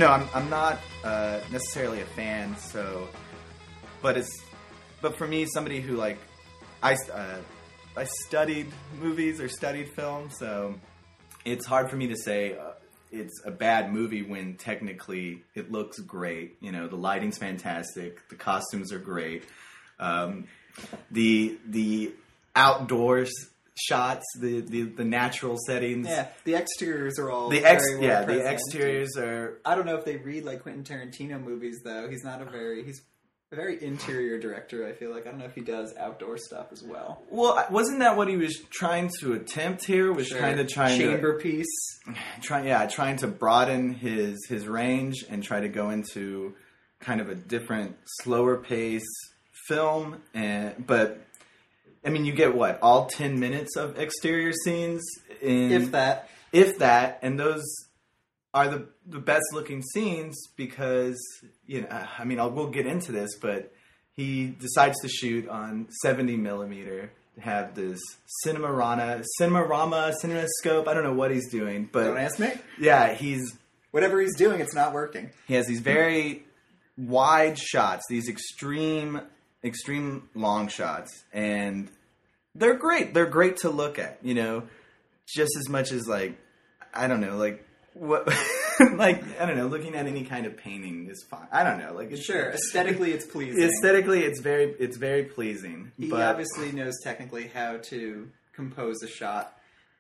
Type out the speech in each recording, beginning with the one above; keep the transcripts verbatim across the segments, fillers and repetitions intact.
no, I'm I'm not uh, necessarily a fan. So, but it's but for me, somebody who like I uh, I studied movies or studied film, so it's hard for me to say uh, it's a bad movie when technically it looks great. You know, the lighting's fantastic, the costumes are great, um, the the outdoors shots, the, the, the natural settings. Yeah, the exteriors are all the ex- very well yeah, present. the exteriors are. I don't know if they read like Quentin Tarantino movies though. He's not a very he's a very interior director. I feel like I don't know if he does outdoor stuff as well. Well, wasn't that what he was trying to attempt here? Was Sure. kind of trying chamber to piece. Try, yeah, trying to broaden his his range and try to go into kind of a different, slower pace film, and but. I mean, you get what, all ten minutes of exterior scenes? In, If that. If that, and those are the the best looking scenes because, you know, I mean, I'll, we'll get into this, but he decides to shoot on seventy millimeter, to have this Cinemarama, Cinemarama, Cinemascope, I don't know what he's doing, but... Don't ask me. Yeah, he's... Whatever he's doing, it's not working. He has these very wide shots, these extreme... extreme long shots, and they're great. They're great to look at, you know, just as much as like, I don't know, like what, like, I don't know, looking at any kind of painting is fine. I don't know, like, it's, Sure, aesthetically it's pleasing. Aesthetically, it's very, it's very pleasing. He but obviously knows technically how to compose a shot.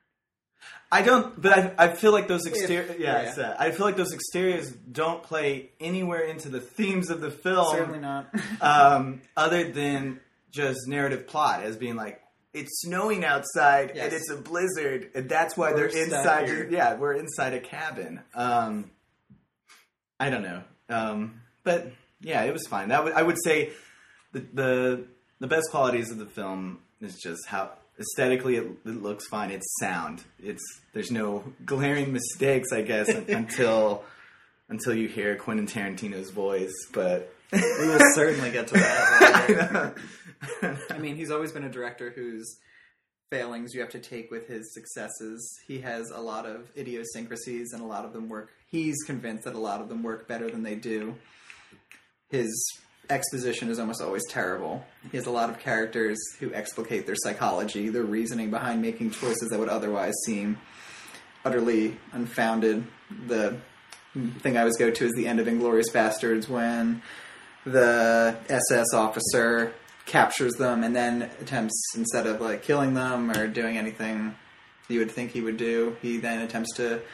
I don't, but I, I feel like those exterior, If, yeah, yeah. it's, uh, I feel like those exteriors don't play anywhere into the themes of the film. Certainly not. um, other than just narrative plot as being like, it's snowing outside Yes. and it's a blizzard, and that's why We're they're stuck inside. here. Yeah, we're inside a cabin. Um, I don't know, um, but yeah, it was fine. That would I would say the, the the best qualities of the film is just how aesthetically it, it looks fine. It's sound. It's there's no glaring mistakes, I guess, until until you hear Quentin Tarantino's voice, but. We will certainly get to that later. I mean, he's always been a director whose failings you have to take with his successes. He has a lot of idiosyncrasies, and a lot of them work. He's convinced that a lot of them work better than they do. His exposition is almost always terrible. He has a lot of characters who explicate their psychology, their reasoning behind making choices that would otherwise seem utterly unfounded. The thing I always go to is the end of Inglourious Bastards when the S S officer captures them and then attempts, instead of like killing them or doing anything you would think he would do, he then attempts to, uh,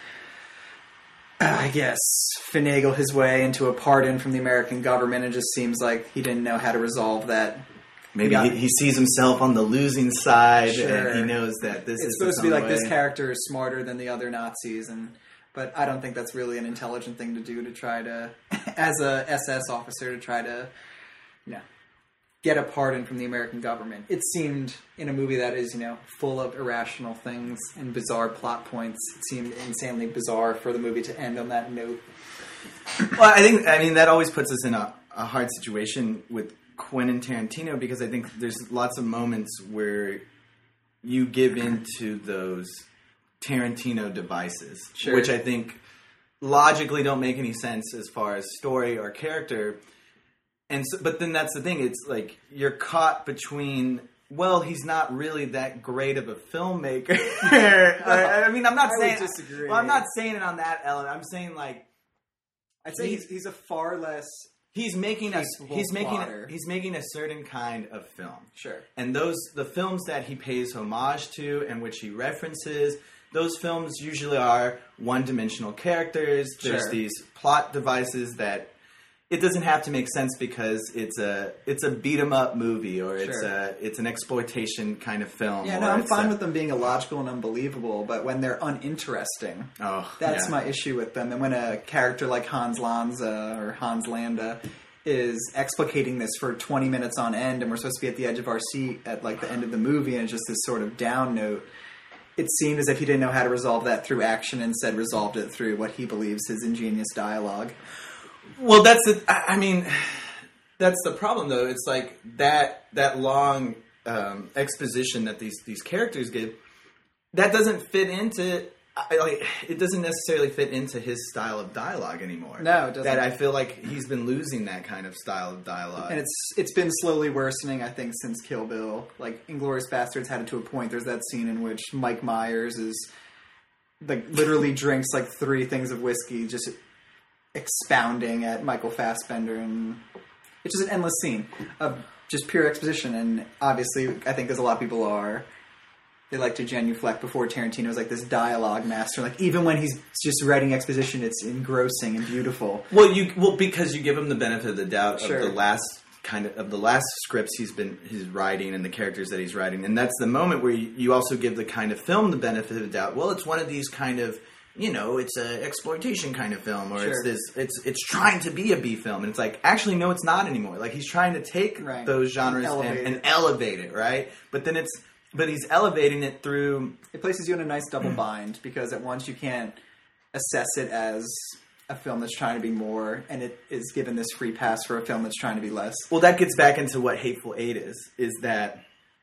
I guess, finagle his way into a pardon from the American government. It just seems like he didn't know how to resolve that. Maybe He got- he, he sees himself on the losing side, Sure. and he knows that this It's is supposed to be his like own this way. character is smarter than the other Nazis, and but I don't think that's really an intelligent thing to do to try to, as a S S officer, to try to, you know, get a pardon from the American government. It seemed, in a movie that is, you know, full of irrational things and bizarre plot points, it seemed insanely bizarre for the movie to end on that note. Well, I think I mean that always puts us in a, a hard situation with Quentin Tarantino because I think there's lots of moments where you give into those Tarantino devices, Sure. which I think logically don't make any sense as far as story or character. And so, but then that's the thing. It's like you're caught between. Well, he's not really that great of a filmmaker. I, I mean, I'm not I would saying. disagree. Well, I'm not saying it on that element. I'm saying like I'd say He's- he's, he's a far less... he's making a Capable he's making a, plotter. he's making a certain kind of film. Sure. And those the films that he pays homage to and which he references, those films usually are one-dimensional characters. There's Sure. these plot devices that it doesn't have to make sense because it's a it's a beat 'em up movie or it's Sure. a it's an exploitation kind of film. Yeah, or no, I'm it's fine a- with them being illogical and unbelievable, but when they're uninteresting, Oh, that's yeah. my issue with them. And when a character like Hans Lanza or Hans Landa is explicating this for twenty minutes on end, and we're supposed to be at the edge of our seat at like the end of the movie, and it's just this sort of down note, it seemed as if he didn't know how to resolve that through action, and instead resolved it through what he believes his ingenious dialogue. Well, that's the. I I mean, that's the problem, though. It's like that that long um, exposition that these these characters give. That doesn't fit into I, like, it doesn't necessarily fit into his style of dialogue anymore. No, it doesn't. That I feel like he's been losing that kind of style of dialogue. And it's it's been slowly worsening, I think, since Kill Bill. Like, Inglourious Basterds had it to a point. There's that scene in which Mike Myers is, like, literally drinks, like, three things of whiskey, just expounding at Michael Fassbender. And it's just an endless scene of just pure exposition. And obviously, I think as a lot of people are, they like to genuflect before Tarantino's like this dialogue master. Like, even when he's just writing exposition, it's engrossing and beautiful. Well, you well because you give him the benefit of the doubt Sure. of the last kind of of the last scripts he's been he's writing and the characters that he's writing, and that's the moment where you, you also give the kind of film the benefit of the doubt. Well, it's one of these kind of, you know, it's a exploitation kind of film, or Sure. it's this it's it's trying to be a B film, and it's like, actually no, it's not anymore. Like, he's trying to take Right. those genres Elevate and, it. and elevate it, right? But then it's but he's elevating it through. It places you in a nice double bind, because at once you can't assess it as a film that's trying to be more, and it is given this free pass for a film that's trying to be less. Well, that gets back into what Hateful Eight is, is that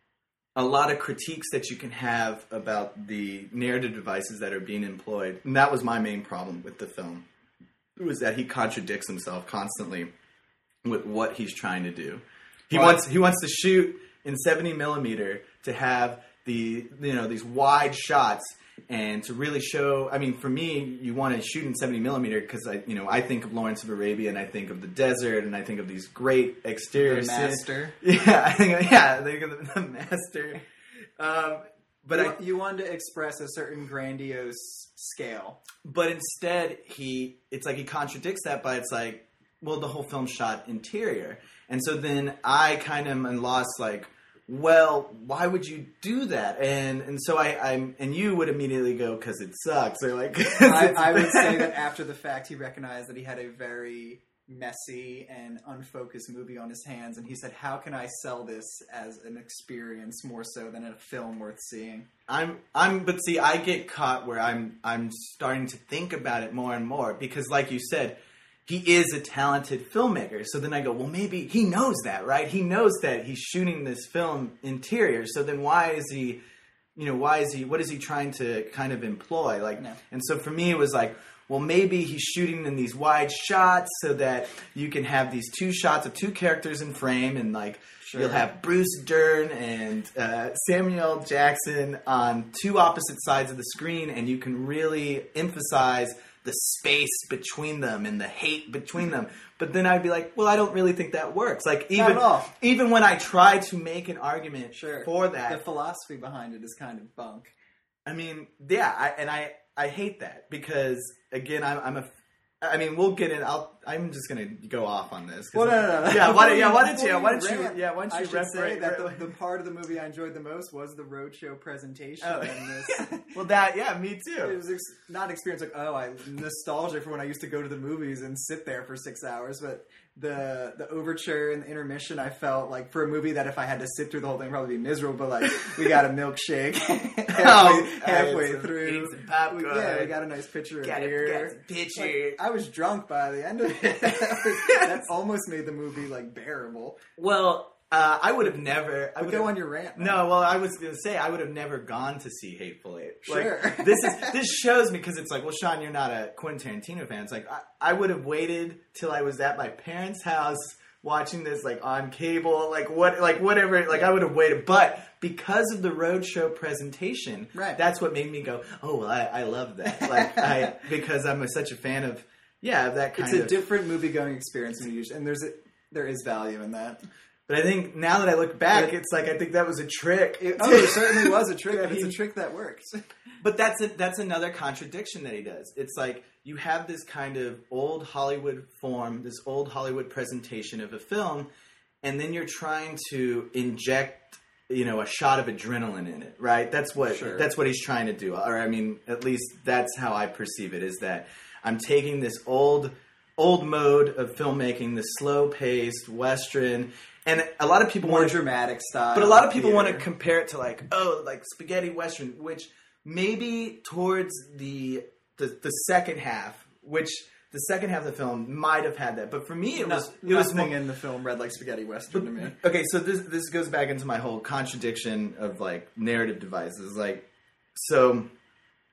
a lot of critiques that you can have about the narrative devices that are being employed, and that was my main problem with the film, was that he contradicts himself constantly with what he's trying to do. He Well, wants he wants to shoot in seventy millimeter to have the you know these wide shots and to really show. I mean, for me, you want to shoot in seventy millimeter because I you know I think of Lawrence of Arabia, and I think of the desert, and I think of these great exterior The scenes. Master. Yeah, I think yeah, I think of the, the Master. Um, but you, I, you wanted to express a certain grandiose scale. But instead, he it's like he contradicts that, but it's like, well, the whole film shot interior. And so then I kind of am lost, like, well, why would you do that? And and so I, I'm, and you would immediately go, because it sucks. Or like, I, I would say that after the fact, he recognized that he had a very messy and unfocused movie on his hands, and he said, how can I sell this as an experience more so than a film worth seeing? I'm, I'm, but see, I get caught where I'm, I'm starting to think about it more and more, because like you said, he is a talented filmmaker. So then I go, well, maybe he knows that, right? He knows that he's shooting this film interior. So then why is he, you know, why is he, what is he trying to kind of employ? Like, No. And so for me, it was like, well, maybe he's shooting in these wide shots so that you can have these two shots of two characters in frame, and like, Sure. you'll have Bruce Dern and uh, Samuel Jackson on two opposite sides of the screen, and you can really emphasize the space between them and the hate between them. But then I'd be like, well, I don't really think that works. Like, even at all. even when I try to make an argument Sure. for that, The philosophy behind it is kind of bunk. I mean, yeah, I, and I, I hate that because, again, I'm, I'm a, I mean, we'll get in. I'll, I'm just gonna go off on this. 'Cause Well, no, no, no. Yeah, why, don't- yeah, why don't Before you? Why don't you? rant, Yeah, why don't I you? should say reference- that the, the part of the movie I enjoyed the most was the roadshow presentation. Oh. And this, well, that yeah, me it too. was ex- not experience like, oh, I nostalgia for when I used to go to the movies and sit there for six hours, but the the overture and the intermission, I felt like for a movie that if I had to sit through the whole thing, I'd probably be miserable. But like, we got a milkshake halfway, Oh, halfway ate some- through. ate some popcorn. We- yeah, we got a nice pitcher of Got a- beer. got some pitcher. Like, I was drunk by the end of it. That almost made the movie like bearable. Well, uh, I would have never. I But would go have- on your rant. man. No, well, I was going to say I would have never gone to see Hateful Eight. Sure. Like, this is this shows me because it's like, well, Sean, you're not a Quentin Tarantino fan. It's like I, I would have waited till I was at my parents' house watching this, like on cable, like what, like whatever. Like I would have waited, but because of the roadshow presentation, Right. that's what made me go, oh, well, I, I love that. Like I because I'm a, such a fan of yeah of that kind It's a of. different movie going experience than usually, and there's a, there is value in that. But I think now that I look back, But- it's like I think that was a trick. It, oh, it certainly was a trick, Yeah, but it's a he- trick that works. But that's a, that's another contradiction that he does. It's like you have this kind of old Hollywood form, this old Hollywood presentation of a film, and then you're trying to inject, you know, a shot of adrenaline in it, right? That's what Sure. that's what he's trying to do. Or I mean, at least that's how I perceive it. Is that I'm taking this old old mode of filmmaking, this slow paced Western. And a lot of people More want to, dramatic style. but a lot of people want to theater. compare it to like, oh, like spaghetti Western, which maybe towards the, the the second half, which the second half of the film might have had that, but for me it No, was it was nothing more, in the film read like spaghetti western to me. okay. So this this goes back into my whole contradiction of like narrative devices, like so.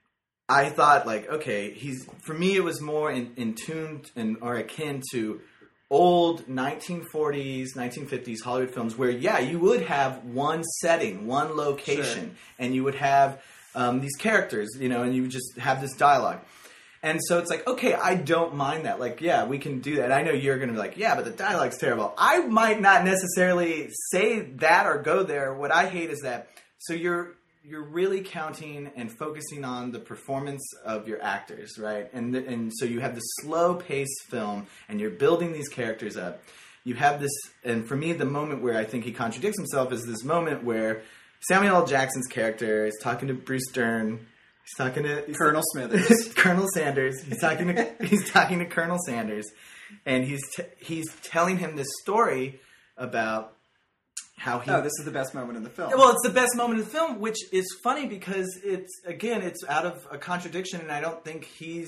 I thought like, okay, he's for me it was more in, in tuned and or akin to old nineteen forties, nineteen fifties Hollywood films where, yeah, you would have one setting, one location, sure. and you would have um, these characters, you know, and you would just have this dialogue. And so it's like, okay, I don't mind that. Like, yeah, we can do that. And I know you're going to be like, yeah, but the dialogue's terrible. I might not necessarily say that or go there. What I hate is that, so you're you're really counting and focusing on the performance of your actors, right? And the, and so you have this slow-paced film, and you're building these characters up. You have this, and for me, the moment where I think he contradicts himself is this moment where Samuel L. Jackson's character is talking to Bruce Dern. He's talking to he's Colonel Smithers, Colonel Sanders. He's talking to he's talking to Colonel Sanders, and he's t- he's telling him this story about how he. Oh, this is the best moment in the film. Well, it's the best moment in the film, which is funny because it's again it's out of a contradiction, and I don't think he's.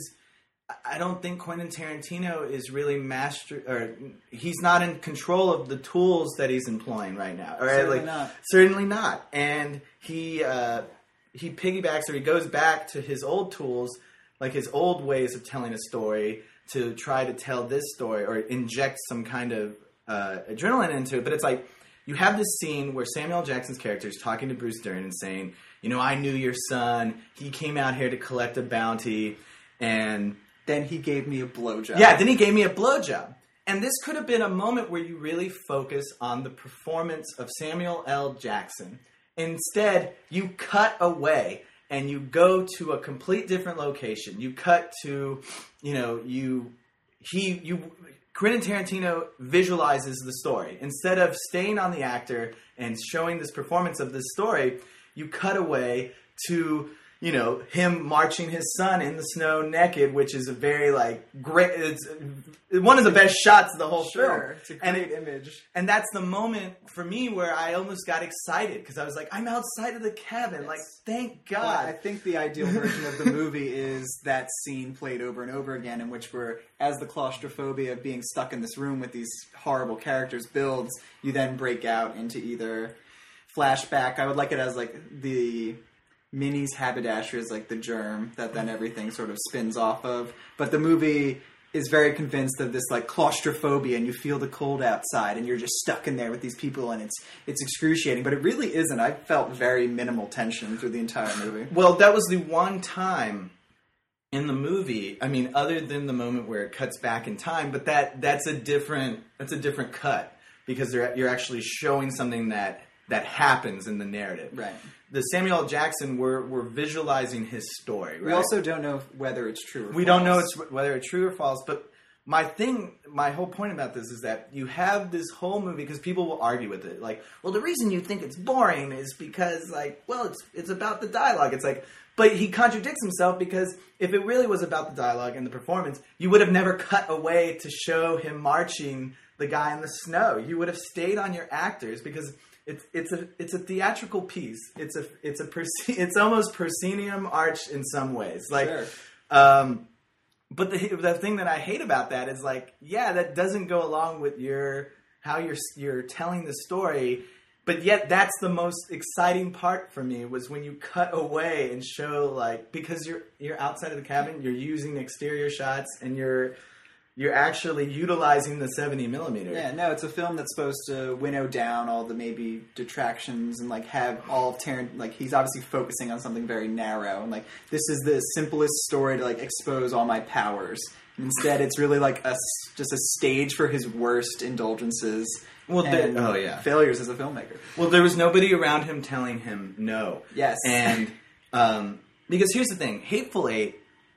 I don't think Quentin Tarantino is really master, or he's not in control of the tools that he's employing right now. Right? Certainly like, not. Certainly not, and he. Uh, He piggybacks or he goes back to his old tools, like his old ways of telling a story to try to tell this story or inject some kind of uh, adrenaline into it. But it's like you have this scene where Samuel L. Jackson's character is talking to Bruce Dern and saying, you know, I knew your son. He came out here to collect a bounty. And then he gave me a blowjob. Yeah, then he gave me a blowjob. And this could have been a moment where you really focus on the performance of Samuel L. Jackson. Instead, you cut away and you go to a complete different location. You cut to, you know, you, he, you, Quentin Tarantino visualizes the story. Instead of staying on the actor and showing this performance of this story, you cut away to, you know, him marching his son in the snow naked, which is a very, like, great, it's one of the best shots of the whole sure, film. It's a great and, image. And that's the moment for me where I almost got excited because I was like, I'm outside of the cabin. It's, like, thank God. Well, I think the ideal version of the movie is that scene played over and over again in which we're, as the claustrophobia of being stuck in this room with these horrible characters builds, you then break out into either flashback. I would like it as, like, the Minnie's haberdashery is like the germ that then everything sort of spins off of. But the movie is very convinced of this like claustrophobia, and you feel the cold outside, and you're just stuck in there with these people, and it's it's excruciating. But it really isn't. I felt very minimal tension through the entire movie. Well, that was the one time in the movie. I mean, other than the moment where it cuts back in time, but that that's a different that's a different cut because they're, you're actually showing something that that happens in the narrative. Right. The Samuel L. Jackson, we're, we're visualizing his story, right? We also don't know whether it's true or we false. don't know it's, whether it's true or false, but my thing, my whole point about this is that you have this whole movie, because people will argue with it, like, well, the reason you think it's boring is because, like, well, it's it's about the dialogue. It's like, but he contradicts himself because if it really was about the dialogue and the performance, you would have never cut away to show him marching the guy in the snow. You would have stayed on your actors because... It's it's a it's a theatrical piece. It's a it's a it's almost proscenium arch in some ways. Like, sure. um, but the the thing that I hate about that is like, yeah, that doesn't go along with your how you're you're telling the story. But yet, that's the most exciting part for me was when you cut away and show like because you're you're outside of the cabin, you're using exterior shots, and you're. You're actually utilizing the seventy millimeter. Yeah, no, it's a film that's supposed to winnow down all the maybe detractions and like have all of Tarant. Like he's obviously focusing on something very narrow, and like this is the simplest story to like expose all my powers. And instead, it's really like a just a stage for his worst indulgences. Well, and oh yeah, failures as a filmmaker. Well, there was nobody around him telling him no. Yes, and um, because here's the thing, Hateful Eight.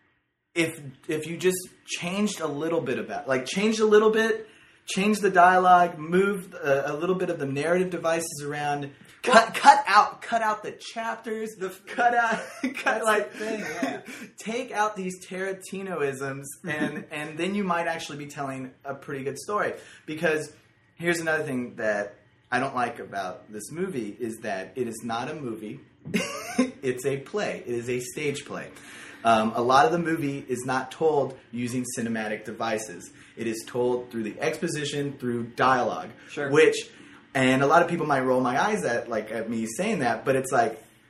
If if you just changed a little bit about, like changed a little bit, changed the dialogue, moved a, a little bit of the narrative devices around, cut well, cut out cut out the chapters, the cut out cut like thing, yeah. Take out these Tarantinoisms, and and then you might actually be telling a pretty good story. Because here's another thing that I don't like about this movie is that it is not a movie; it's a play. It is a stage play. Um, a lot of the movie is not told using cinematic devices. It is told through the exposition, through dialogue. Sure. Which, and a lot of people might roll my eyes at like at me saying that, but it's like,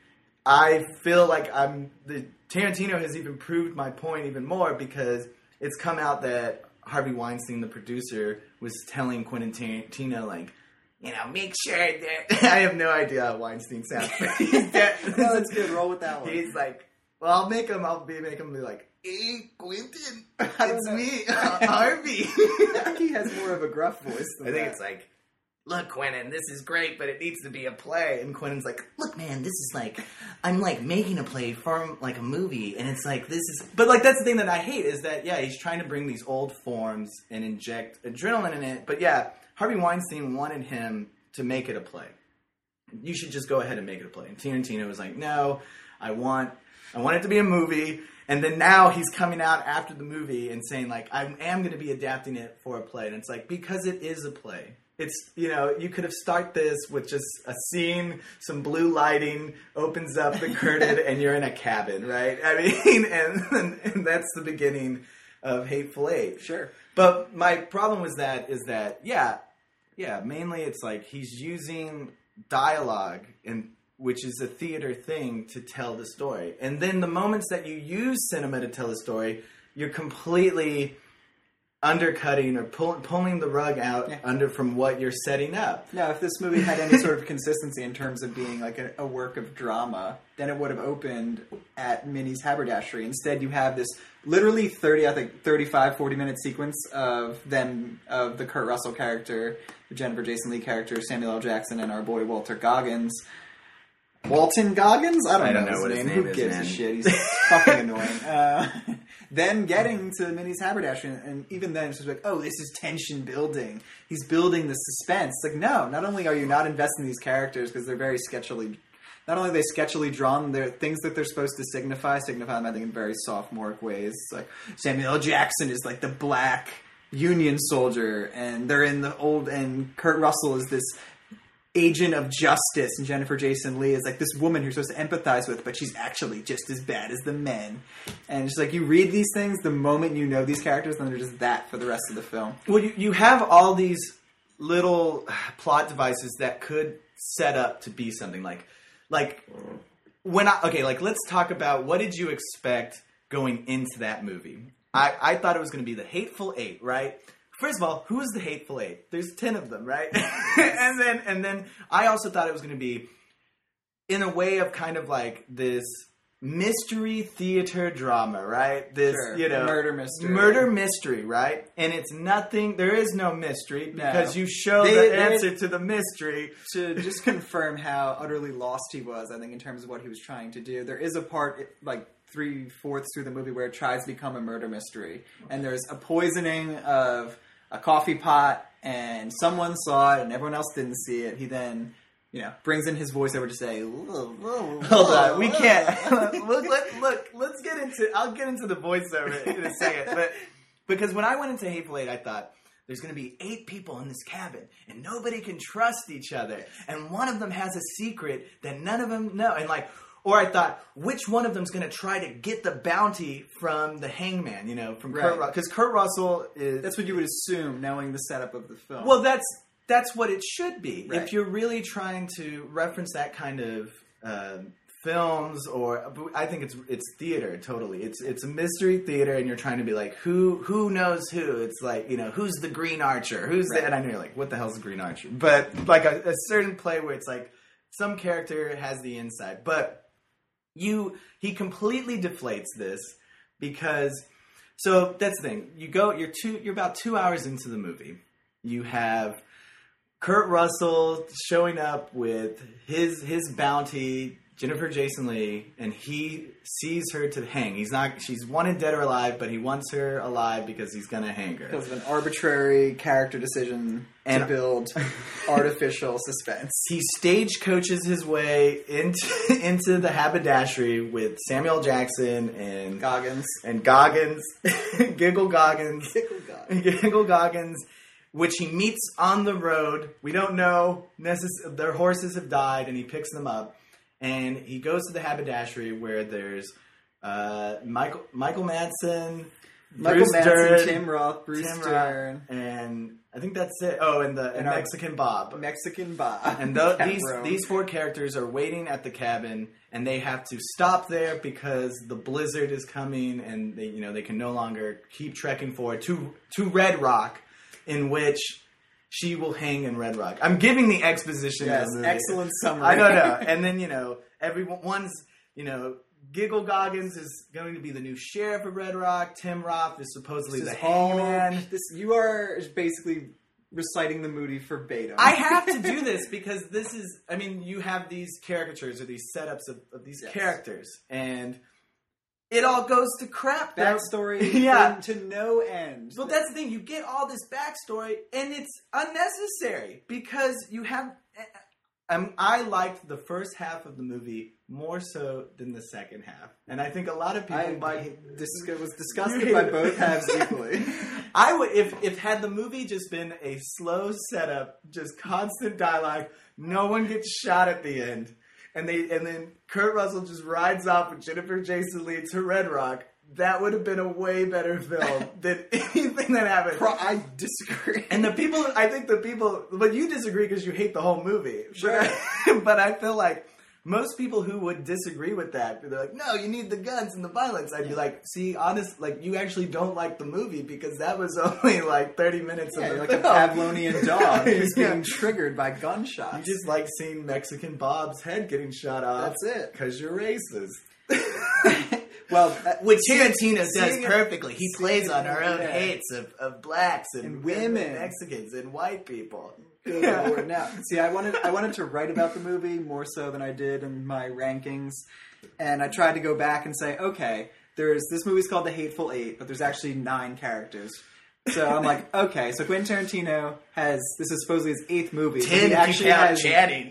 I feel like I'm the Tarantino has even proved my point even more because it's come out that Harvey Weinstein, the producer, was telling Quentin Tarantino like, you know, make sure that I have no idea how Weinstein sounds. No, that's good. Roll with that one. He's like, well, I'll make him. I'll be make him be like, hey, Quentin, it's me, Harvey. I think he has more of a gruff voice. Than I think that. it's like, look, Quentin, this is great, but it needs to be a play. And Quentin's like, look, man, this is like, I'm like making a play from like a movie, and it's like this is. But like that's the thing that I hate is that yeah, he's trying to bring these old forms and inject adrenaline in it. But yeah, Harvey Weinstein wanted him to make it a play. You should just go ahead and make it a play. And Tarantino was like, no, I want, I want it to be a movie. And then now he's coming out after the movie and saying like, I am going to be adapting it for a play. And it's like, because it is a play. It's, you know, you could have started this with just a scene, some blue lighting, opens up the curtain, and you're in a cabin, right? I mean, and, and, and that's the beginning of Hateful Eight. Sure. But my problem with that is that, yeah, yeah, mainly it's like he's using dialogue, and which is a theater thing, to tell the story. And then the moments that you use cinema to tell a story, you're completely undercutting or pull, pulling the rug out yeah. under from what you're setting up. Now, if this movie had any sort of consistency in terms of being like a, a work of drama, then it would have opened at Minnie's haberdashery. Instead, you have this literally thirty, I think, thirty-five, forty minute sequence of them, of the Kurt Russell character, the Jennifer Jason Leigh character, Samuel L. Jackson, and our boy Walter Goggins. Walton Goggins? I don't, I don't know, know his what name. his name Who is, gives man. a shit? He's fucking annoying. Uh, then getting to Minnie's haberdashery, and even then it's just like, oh, this is tension building. He's building the suspense. It's like, no, not only are you not investing in these characters because they're very sketchily, not only are they sketchily drawn, they're things that they're supposed to signify, signify them, I think, in very sophomoric ways. It's like Samuel L. Jackson is like the black Union soldier, and they're in the old, and Kurt Russell is this agent of justice, and Jennifer Jason Leigh is like this woman you're supposed to empathize with, but she's actually just as bad as the men. And it's like, you read these things the moment you know these characters, then they're just that for the rest of the film. Well, you, you have all these little plot devices that could set up to be something like, like when I, okay, like let's talk about what did you expect going into that movie? I, I thought it was going to be the Hateful Eight, right? First of all, who is the Hateful Eight? There's ten of them, right? and then and then I also thought it was going to be in a way of kind of like this mystery theater drama, right? This, sure. you know, murder mystery. Murder mystery, right? And it's nothing, there is no mystery because no. you show they, the they, answer to the mystery. To just confirm how utterly lost he was, I think, in terms of what he was trying to do. There is a part, like, three-fourths through the movie where it tries to become a murder mystery. And there's a poisoning of a coffee pot, and someone saw it, and everyone else didn't see it. He then, you know, brings in his voiceover to say, hold on, we can't. look, let, look, let's get into, I'll get into the voiceover in a second. But, because when I went into Hateful Eight, I thought, there's going to be eight people in this cabin, and nobody can trust each other. And one of them has a secret that none of them know. And like, or I thought, which one of them's going to try to get the bounty from the hangman, you know, from right. Kurt Russell? Because Kurt Russell is... That's what you would assume, knowing the setup of the film. Well, that's that's what it should be. Right. If you're really trying to reference that kind of uh, films, or... I think it's it's theater, totally. It's it's a mystery theater, and you're trying to be like, who who knows who? It's like, you know, who's the Green Archer? Who's right. the... And I know you're like, what the hell's the Green Archer? But like a, a certain play where it's like, some character has the inside. But... You he completely deflates this because so that's the thing. You go you're two you're about two hours into the movie. You have Kurt Russell showing up with his his bounty, Jennifer Jason Leigh, and he sees her to hang. He's not she's wanted dead or alive, but he wants her alive because he's gonna hang her. Because of an arbitrary character decision and to build artificial suspense. He stagecoaches his way into into the haberdashery with Samuel Jackson and Goggins and Goggins, Giggle Goggins, Giggle Goggins, Giggle Goggins, which he meets on the road. We don't know necess- their horses have died, and he picks them up, and he goes to the haberdashery where there's uh, Michael Michael Madsen. Michael Bruce Madsen, Dern, Tim Roth, Bruce Tim Dern, Roth, and I think that's it. Oh, and the and And our- Mexican Bob. Mexican Bob, And th- these Cameron. these four characters are waiting at the cabin, and they have to stop there because the blizzard is coming, and they you know they can no longer keep trekking forward to to Red Rock, in which she will hang in Red Rock. I'm giving the exposition. Yes, of the movie. excellent summary. I don't know. And then you know everyone's you know. Giggle Goggins is going to be the new sheriff of Red Rock. Tim Roth is supposedly This the is all- hangman. This you are basically reciting the movie verbatim. I have to do this because this is, I mean, you have these caricatures or these setups of, of these Yes. characters, and it all goes to crap. They're- backstory, Yeah. to no end. Well, that's the thing. You get all this backstory, and it's unnecessary because you have. Um, I liked the first half of the movie more so than the second half, and I think a lot of people I, might. this was discussed You by hated both it. halves equally. I would if if had the movie just been a slow setup, just constant dialogue, no one gets shot at the end, and they and then Kurt Russell just rides off with Jennifer Jason Leigh to Red Rock. That would have been a way better film than anything that happened. Pro- I disagree. And the people, I think the people, but you disagree because you hate the whole movie. Sure. But I, but I feel like most people who would disagree with that, they're like, no, you need the guns and the violence. I'd be like, see, honest, like, you actually don't like the movie because that was only like thirty minutes Yeah, of the you're like a film. Pavlonian dog who's Yeah. being triggered by gunshots. You just like seeing Mexican Bob's head getting shot off. That's it. Because you're racist. Well, uh, Which Tarantino does seeing it- perfectly. He plays seeing on it, our own yeah. hates of, of blacks and, And women. and Mexicans and white people. Good Lord. Now, see, I wanted I wanted to write about the movie more so than I did in my rankings, and I tried to go back and say, okay, there's this movie's called The Hateful Eight, but there's actually nine characters. So I'm like, okay, so Quentin Tarantino has this is supposedly his eighth movie. but Tim he actually keep out has chatting.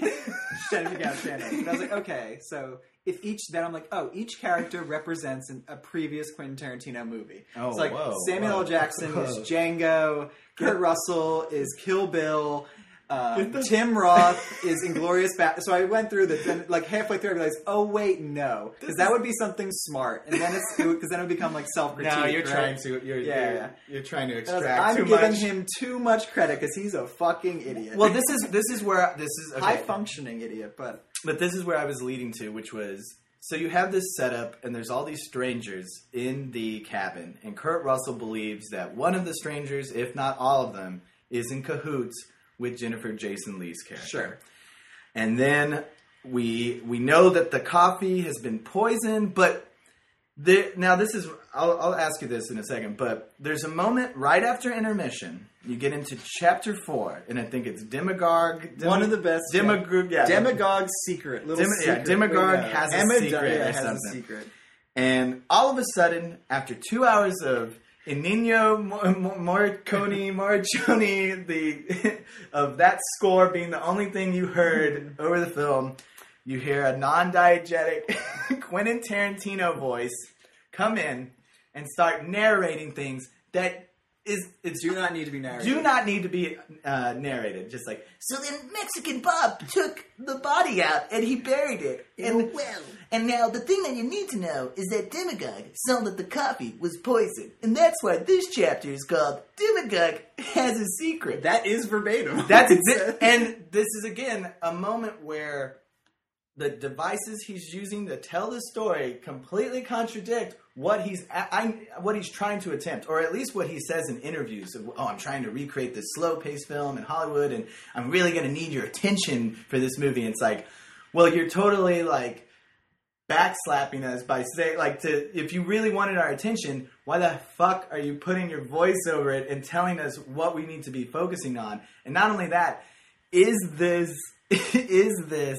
Shut it down, Shannon. And I was like, okay, so if each, then I'm like, oh, each character represents an, a previous Quentin Tarantino movie. Oh, it's like whoa, Samuel whoa. L. Jackson is Whoa. Django, Kurt Russell is Kill Bill, um, Get the- Tim Roth is Inglourious Basterds. So I went through the, then, like halfway through I realized, oh wait, no. Because that would be something smart. And then it's, because then it would become like self-critique. No, you're right? trying to. You're, Yeah, you're, yeah. you're trying to And I was extract like, I'm too giving much. him too much credit because he's a fucking idiot. Well, this is this is where this is okay. high-functioning idiot, but... But this is where I was leading to, which was so you have this setup, and there's all these strangers in the cabin, and Kurt Russell believes that one of the strangers, if not all of them, is in cahoots with Jennifer Jason Leigh's character. Sure. And then we we know that the coffee has been poisoned, but there, now this is I'll, I'll ask you this in a second, but there's a moment right after intermission. You get into chapter four, and I think it's Demogorg. Dem- One of the best. Demogorg, yeah. Demogorg's secret. Little Dem- yeah, secret. Demogorg we know. has a Emma secret Dunn- yeah, or has something. a secret. And all of a sudden, after two hours of Ennio Mo- Mo- Morricone, Morricone, the of that score being the only thing you heard over the film, you hear a non-diegetic Quentin Tarantino voice come in and start narrating things that is it's Do not need to be narrated. do not need to be uh, narrated. Just like, so then Mexican Bob took the body out and he buried it in a well. And now the thing that you need to know is that Demogorg saw that the coffee was poisoned. And that's why this chapter is called Demogorg Has a Secret. That is verbatim. That's exa- and this is again a moment where the devices he's using to tell the story completely contradict what he's I, what he's trying to attempt, or at least what he says in interviews. Of, oh, I'm trying to recreate this slow-paced film in Hollywood, and I'm really going to need your attention for this movie. And it's like, well, you're totally like backslapping us by saying, like, to if you really wanted our attention, why the fuck are you putting your voice over it and telling us what we need to be focusing on? And not only that, is this is this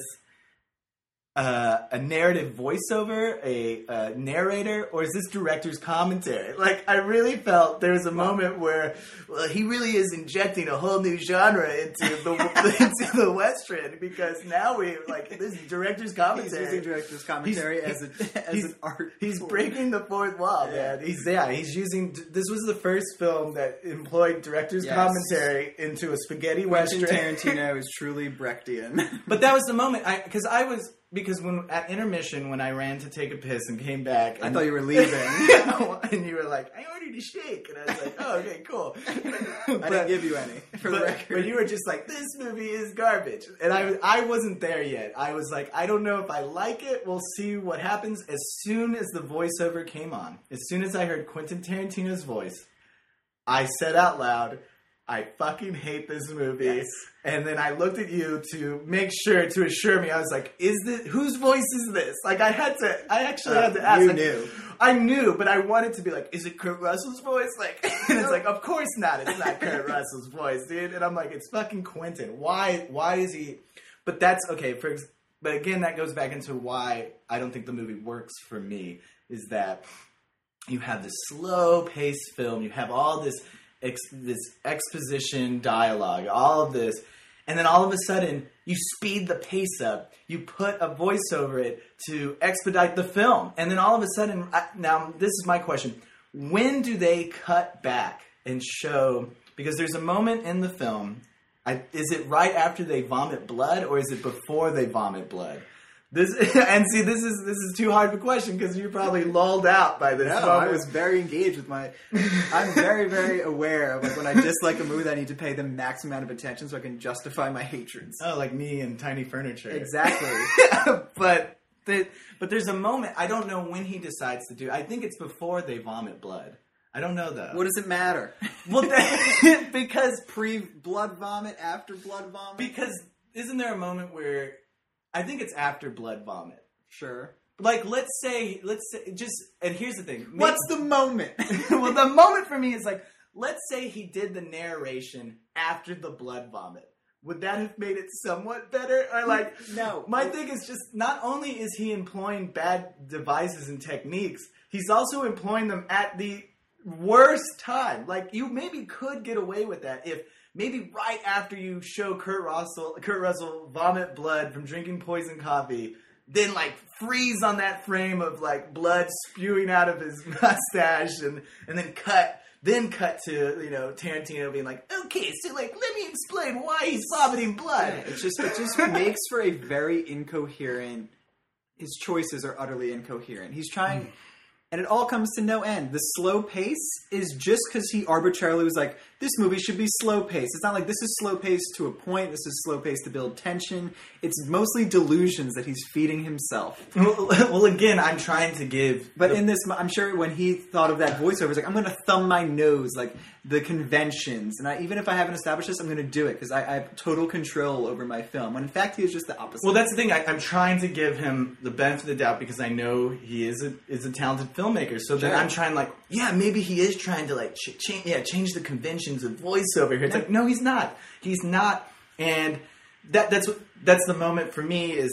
Uh, a narrative voiceover, a uh, narrator, or is this director's commentary? Like, I really felt there was a moment where well, he really is injecting a whole new genre into the into the Western, because now we like this is director's He's commentary. using director's commentary He's- as a as he's- an art. He's tool. breaking the fourth wall, Yeah. man. He's yeah, he's using. This was the first film that employed director's Yes. commentary into a spaghetti Quentin western. Tarantino is truly Brechtian. But that was the moment, I because I was because when at intermission, when I ran to take a piss and came back, and, I thought you were leaving, and you were like, "I ordered a shake," and I was like, "Oh, okay, cool." But, I didn't give you any, for but, the record. But you were just like, "This movie is garbage," and I I wasn't there yet. I was like, "I don't know if I like it. We'll see what happens." As soon as the voiceover came on, as soon as I heard Quentin Tarantino's voice, I said out loud, "I fucking hate this movie." Yes. And then I looked at you to make sure, to assure me. I was like, "Is this, whose voice is this?" Like, I had to, I actually uh, had to ask. You like, knew. I knew, but I wanted to be like, "Is it Kurt Russell's voice?" Like, and it's like, of course not. It's not Kurt Russell's voice, dude. And I'm like, it's fucking Quentin. Why, why is he, but that's, okay, for, but again, that goes back into why I don't think the movie works for me, is that you have this slow-paced film, you have all this, ex, this exposition dialogue, all of this, and then all of a sudden, you speed the pace up. You put a voice over it to expedite the film. And then all of a sudden, I, now this is my question. When do they cut back and show, because there's a moment in the film, I, is it right after they vomit blood or is it before they vomit blood? This and see, this is this is too hard of a question because you're probably lulled out by this. No, moment. I was very engaged with my. I'm very, very aware of like when I dislike a movie, I need to pay the max amount of attention so I can justify my hatreds. Oh, like me and Tiny Furniture. Exactly. but the, but there's a moment. I don't know when he decides to do. I think it's before they vomit blood. I don't know though. What does it matter? Well, that, because pre blood vomit, after blood vomit. Because isn't there a moment where? I think it's after blood vomit. Sure. Like, let's say, let's say, just, and here's the thing. Maybe, What's the moment? Well, the moment for me is like, let's say he did the narration after the blood vomit. Would that have made it somewhat better? Or like, no. My thing is just, not only is he employing bad devices and techniques, he's also employing them at the worst time. Like, you maybe could get away with that if maybe right after you show Kurt Russell, Kurt Russell vomit blood from drinking poison coffee, then like freeze on that frame of like blood spewing out of his mustache, and and then cut, then cut to, you know, Tarantino being like, okay, so like let me explain why he's vomiting blood. Yeah, it's just it just makes for a very incoherent. His choices are utterly incoherent. He's trying. And it all comes to no end. The slow pace is just because he arbitrarily was like, this movie should be slow paced. It's not like this is slow paced to a point. This is slow paced to build tension. It's mostly delusions that he's feeding himself. Well, well again, I'm trying to give... But the... in this, I'm sure when he thought of that voiceover, he's like, I'm going to thumb my nose, like the conventions. And I, even if I haven't established this, I'm going to do it because I, I have total control over my film. When in fact, he is just the opposite. Well, that's the thing. I, I'm trying to give him the benefit of the doubt because I know he is a is a talented filmmaker. So sure. then I'm trying like, yeah, maybe he is trying to like ch- change, yeah, change the conventions of voiceover here. It's like, no, he's not. He's not. And that that's what, that's the moment for me is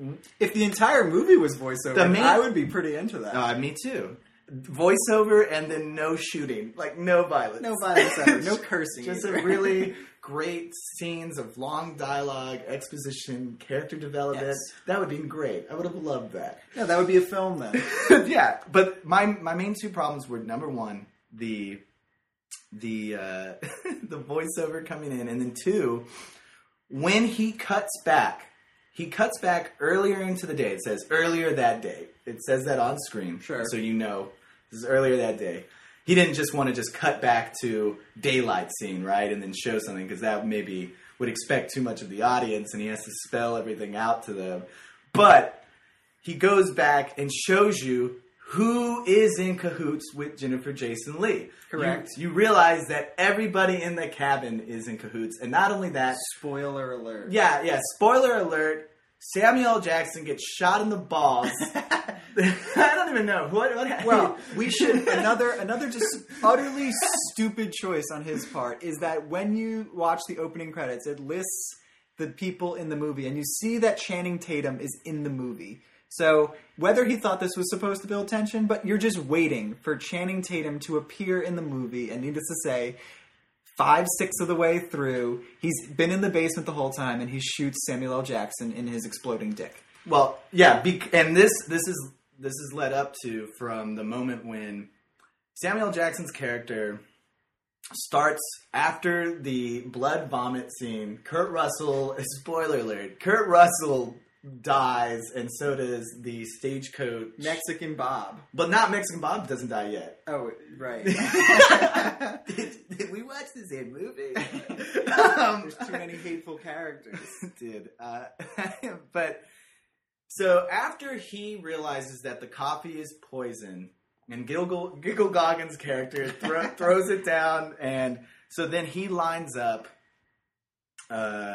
if the entire movie was voiceover, main, I would be pretty into that. Uh, me too. Voiceover and then no shooting, like no violence, no violence ever, no cursing, just either. a really great scenes of long dialogue, exposition, character development. Yes. That would be great. I would have loved that. Yeah, that would be a film then. Yeah, but my my main two problems were number one, the the uh, the voiceover coming in, and then two, when he cuts back. He cuts back earlier into the day. It says earlier that day. It says that on screen. Sure. So you know this is earlier that day. He didn't just want to just cut back to daylight scene, right? And then show something because that maybe would expect too much of the audience and he has to spell everything out to them. But he goes back and shows you who is in cahoots with Jennifer Jason Leigh. Correct. You, you realize that everybody in the cabin is in cahoots. And not only that... Spoiler alert. Yeah, yeah. Spoiler alert. Samuel L. Jackson gets shot in the balls. I don't even know. What, what Well, we should... Another, another just utterly stupid choice on his part is that when you watch the opening credits, it lists the people in the movie. And you see that Channing Tatum is in the movie. So, whether he thought this was supposed to build tension, but you're just waiting for Channing Tatum to appear in the movie, and needless to say, five, six of the way through, he's been in the basement the whole time, and he shoots Samuel L. Jackson in his exploding dick. Well, yeah, bec- and this this is this is led up to from the moment when Samuel L. Jackson's character starts after the blood vomit scene. Kurt Russell, spoiler alert, Kurt Russell dies, and so does the stagecoach. Mexican Bob. But not Mexican Bob doesn't die yet. Oh, right. did, did we watch the same movie? um, There's too many hateful characters. Dude. Uh, but, so after he realizes that the coffee is poison, and Giggle, Giggle Goggins' character thro- throws it down, and so then he lines up, uh,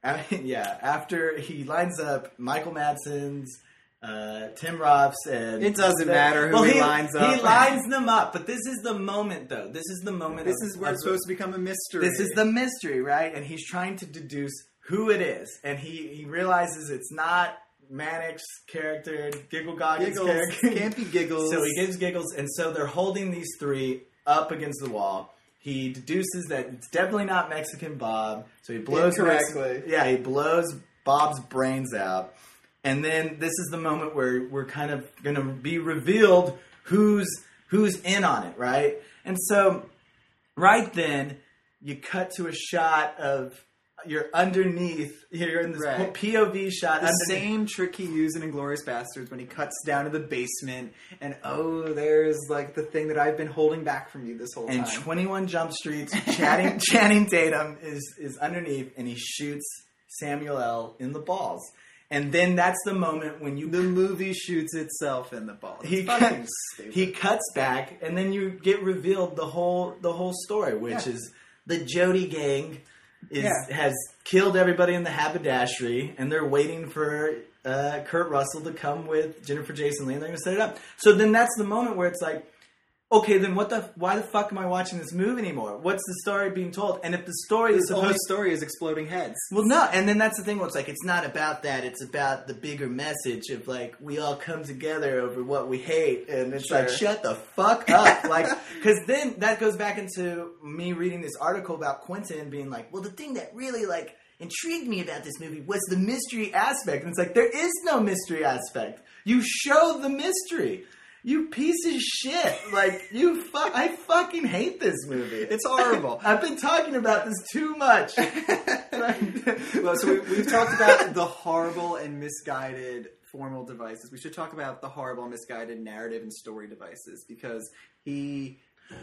yeah, after he lines up Michael Madsen's, uh, Tim Roth's, and... It doesn't matter who well, he, he lines up. He lines them up, but this is the moment, though. This is the moment. This of, is where it's supposed to become a mystery. This is the mystery, right? And he's trying to deduce who it is, and he, he realizes it's not Mannix's character, Giggle Goggins' Giggles. character. Can't be Giggles. So he gives Giggles, and so they're holding these three up against the wall. He deduces that it's definitely not Mexican Bob, so he blows Incorrectly. Yeah, he blows Bob's brains out. And then this is the moment where we're kind of going to be revealed who's who's in on it, right? And so right then, you cut to a shot of you're underneath, you're in this right. P O V shot. The underneath. same trick he used in Inglourious Bastards when he cuts down to the basement and, oh, there's like the thing that I've been holding back from you this whole and time. And twenty-one Jump Street, Channing, Channing Tatum is, is underneath, and he shoots Samuel L. in the balls. And then that's the moment when you... The movie shoots itself in the balls. He cuts, he cuts back, and then you get revealed the whole the whole story, which yeah. is the Jody gang is yeah. has killed everybody in the haberdashery, and they're waiting for uh, Kurt Russell to come with Jennifer Jason Leigh, and they're going to set it up. So then that's the moment where it's like, okay, then what the? Why the fuck am I watching this movie anymore? What's the story being told? And if the story the is supposed, only story is exploding heads. Well, no, and then that's the thing where it's like it's not about that. It's about the bigger message of like we all come together over what we hate, and it's sure. like shut the fuck up, like because then that goes back into me reading this article about Quentin being like, well, the thing that really like intrigued me about this movie was the mystery aspect, and it's like there is no mystery aspect. You show the mystery. You piece of shit. Like, you fuck... I fucking hate this movie. It's horrible. I've been talking about this too much. Well, so we, we've talked about the horrible and misguided formal devices. We should talk about the horrible and misguided narrative and story devices, because he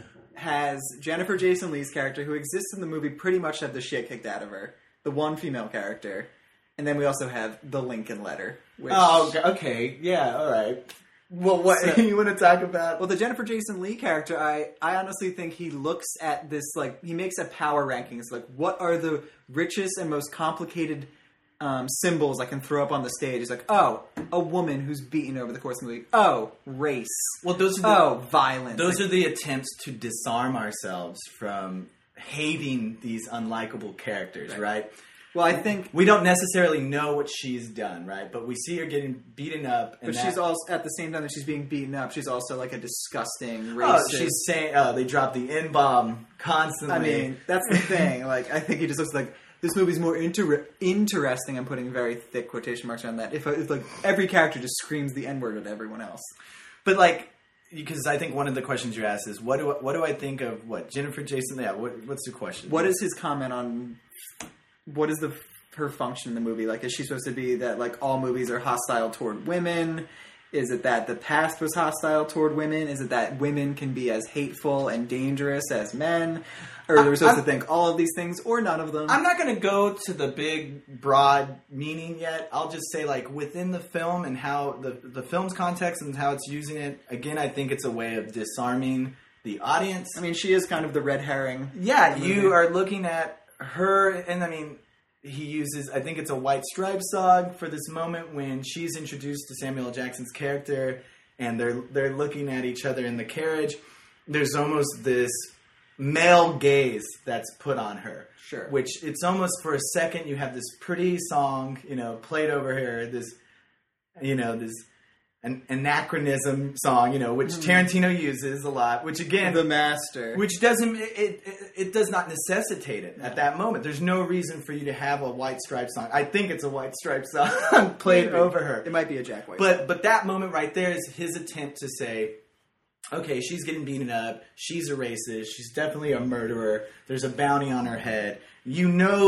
has Jennifer Jason Leigh's character, who exists in the movie, pretty much had the shit kicked out of her. The one female character. And then we also have the Lincoln Letter. Which, oh, okay. Yeah, all right. Well, what so, you want to talk about? Well, the Jennifer Jason Leigh character, I, I honestly think he looks at this, like, he makes a power rankings, like, what are the richest and most complicated um, symbols I can throw up on the stage? He's like, oh, a woman who's beaten over the course of the movie. Oh, race. Well, those are the, oh, violence. Those like, are the attempts to disarm ourselves from hating these unlikable characters, right? right? Well, I think... We don't necessarily know what she's done, right? But we see her getting beaten up. And but that, she's also, at the same time that she's being beaten up, she's also like a disgusting Oh, racist... she's saying, oh, they drop the N-bomb constantly. I mean, that's the thing. Like, I think he just looks like, this movie's more inter- interesting. I'm putting very thick quotation marks on that. If, if, like, every character just screams the N-word at everyone else. But, like... Because I think one of the questions you asked is, what do I, what do I think of, what, Jennifer Jason... Yeah, what, what's the question? What is his comment on... What is the her function in the movie? Like, is she supposed to be that, like, all movies are hostile toward women? Is it that the past was hostile toward women? Is it that women can be as hateful and dangerous as men? Or are we supposed I'm, to think all of these things, or none of them? I'm not going to go to the big, broad meaning yet. I'll just say, like, within the film and how the, the film's context and how it's using it, again, I think it's a way of disarming the audience. I mean, she is kind of the red herring. Yeah, you are looking at her, and I mean, he uses, I think it's a White Stripes song for this moment when she's introduced to Samuel L. Jackson's character, and they're they're looking at each other in the carriage. There's almost this male gaze that's put on her. Sure. Which it's almost for a second you have this pretty song, you know, played over here, this, you know, this an anachronism song, you know, which mm. Tarantino uses a lot, which again... The master. Which doesn't, it, it, it does not necessitate it no. at that moment. There's no reason for you to have a White Stripes song. I think it's a White Stripes song played Maybe. over her. It might be a Jack White But song. But that moment right there is his attempt to say, okay, she's getting beaten up. She's a racist. She's definitely a murderer. There's a bounty on her head. You know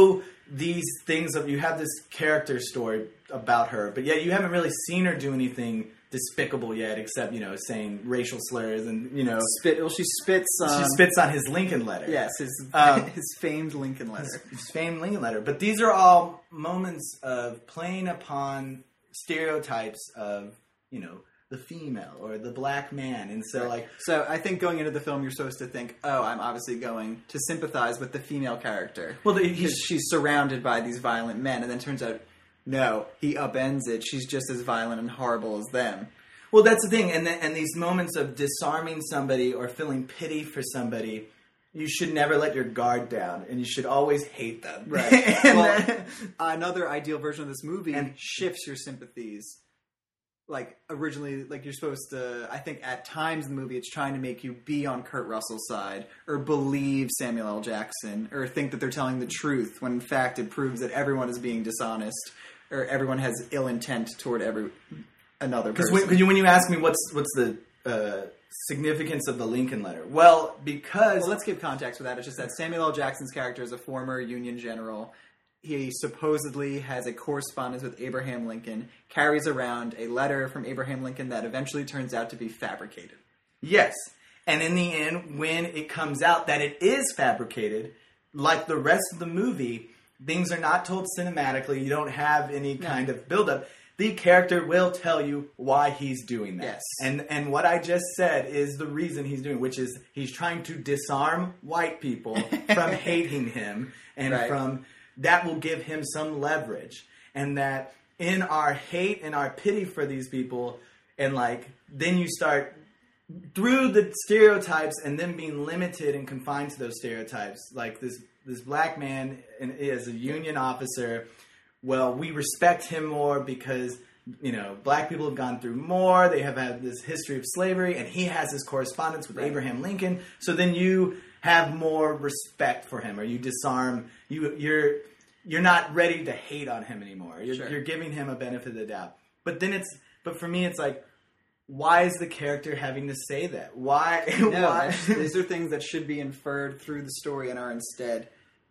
these things of you have this character story about her, but yet you haven't really seen her do anything despicable yet, except, you know, saying racial slurs and, you know, spit. Well, she spits on. She spits on his Lincoln letter. Yes, his um, his famed Lincoln letter. His, his famed Lincoln letter. But these are all moments of playing upon stereotypes of, you know, the female or the black man, and so right. like so I think going into the film you're supposed to think, oh, I'm obviously going to sympathize with the female character, well, because she's surrounded by these violent men, and then turns out no, he upends it, she's just as violent and horrible as them. Well, that's the thing, and the, and these moments of disarming somebody or feeling pity for somebody, you should never let your guard down, and you should always hate them. Right. and well, then, another ideal version of this movie and shifts your sympathies. Like, originally, like, you're supposed to... I think at times in the movie, it's trying to make you be on Kurt Russell's side, or believe Samuel L. Jackson, or think that they're telling the truth, when in fact it proves that everyone is being dishonest, or everyone has ill intent toward every another person. Because when, when you ask me what's what's the uh, significance of the Lincoln letter, well, because... Well, let's give context for that. It's just that Samuel L. Jackson's character is a former Union general. He supposedly has a correspondence with Abraham Lincoln, carries around a letter from Abraham Lincoln that eventually turns out to be fabricated. Yes. And in the end, when it comes out that it is fabricated, like the rest of the movie, things are not told cinematically. You don't have any kind no. of buildup. The character will tell you why he's doing that. Yes. And and what I just said is the reason he's doing it, which is he's trying to disarm white people from hating him and right. from... That will give him some leverage. And that in our hate and our pity for these people, and like, then you start, through the stereotypes and then being limited and confined to those stereotypes, like this, this black man is a Union officer, well, we respect him more because, you know, black people have gone through more, they have had this history of slavery, and he has this correspondence with right. Abraham Lincoln, so then you... have more respect for him, or you disarm you. You're you're not ready to hate on him anymore. You're, sure. you're giving him a benefit of the doubt. But then it's but for me, it's like, why is the character having to say that? Why? No, why? These are things that should be inferred through the story and are instead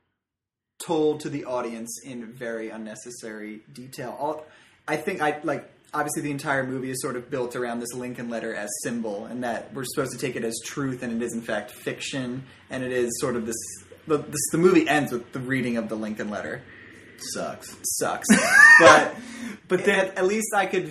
told to the audience in very unnecessary detail. All I think I like. Obviously, the entire movie is sort of built around this Lincoln letter as symbol, and that we're supposed to take it as truth, and it is in fact fiction, and it is sort of this... The, this, the movie ends with the reading of the Lincoln letter. Sucks. Sucks. but but then at least I could,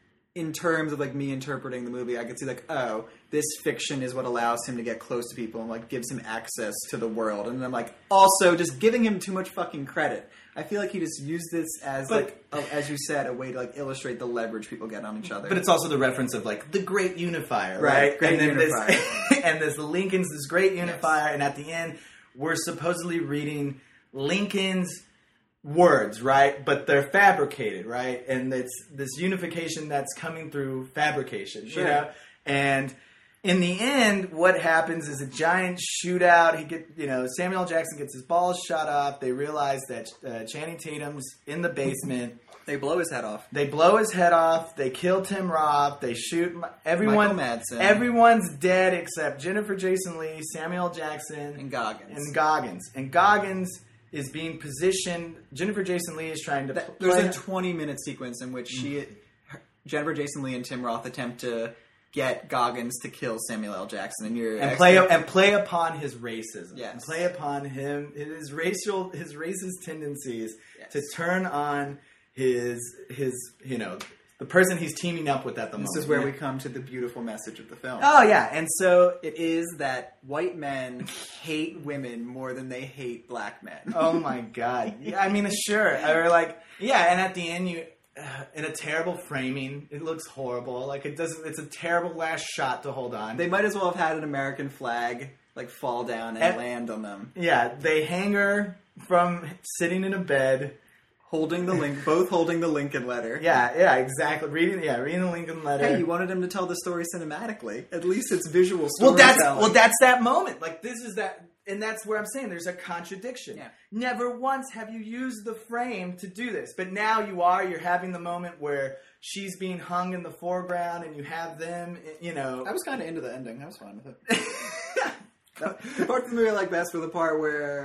in terms of like me interpreting the movie, I could see like, oh, this fiction is what allows him to get close to people and like gives him access to the world. And then like, also just giving him too much fucking credit. I feel like he just used this as, but, like, a, as you said, a way to like illustrate the leverage people get on each other. But it's also the reference of like the great unifier, right? right? Great and unifier. This, and this Lincoln's this great unifier, yes. And at the end, we're supposedly reading Lincoln's words, right? But they're fabricated, right? And it's this unification that's coming through fabrication, sure. you know? And in the end, what happens is a giant shootout. He get, you know, Samuel L. Jackson gets his balls shot off. They realize that uh, Channing Tatum's in the basement. They blow his head off. They blow his head off. They kill Tim Roth. They shoot everyone. Michael Madsen. Everyone's dead except Jennifer Jason Leigh, Samuel L. Jackson, and Goggins. And Goggins. And Goggins is being positioned. Jennifer Jason Leigh is trying to. That, there's a twenty minute sequence in which she, her, Jennifer Jason Leigh and Tim Roth attempt to get Goggins to kill Samuel L. Jackson, and you're and play and play upon his racism. Yes. And play upon him his racial his racist tendencies yes. to turn on his his you know the person he's teaming up with at the this moment. This is where yeah. we come to the beautiful message of the film. Oh yeah, and so it is that white men hate women more than they hate black men. Oh my god! Yeah, I mean, sure, or like yeah, and at the end you. Uh, in a terrible framing, it looks horrible. Like it doesn't. It's a terrible last shot to hold on. They might as well have had an American flag like fall down and, and land on them. Yeah, they hang her from sitting in a bed, holding the link, both holding the Lincoln letter. Yeah, yeah, exactly. Reading, yeah, reading the Lincoln letter. Hey, you wanted him to tell the story cinematically. At least it's visual storytelling. Well, that's telling. well, that's that moment. Like this is that. And that's where I'm saying there's a contradiction. Yeah. Never once have you used the frame to do this. But now you are. You're having the moment where she's being hung in the foreground and you have them, you know. I was kind of into the ending. I was fine with it. the part of the movie I like best was the part where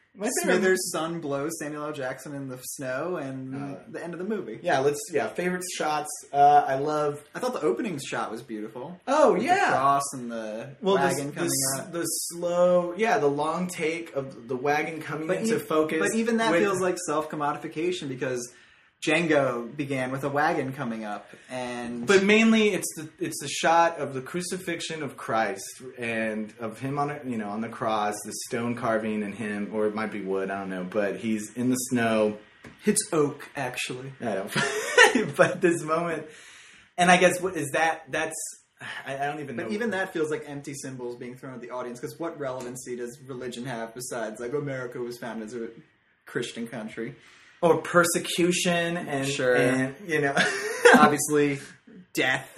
My favorite- Smithers' son blows Samuel L. Jackson in the snow, and Uh, the end of the movie. Yeah, let's. Yeah, favorite shots. Uh, I love. I thought the opening shot was beautiful. Oh With yeah, the cross and the well, wagon the, coming the, out. the slow, yeah, the long take of the wagon coming But into e- focus. But even that with- feels like self-commodification because Django began with a wagon coming up, and But mainly, it's the it's the shot of the crucifixion of Christ and of him on a, you know on the cross, the stone carving, and him, or it might be wood, I don't know. But he's in the snow. it's oak actually. I don't. But this moment, and I guess what is that? That's I, I don't even know. But even that feels like empty symbols being thrown at the audience because what relevancy does religion have besides like America was founded as a Christian country? or persecution and Sure. and you know Obviously, death.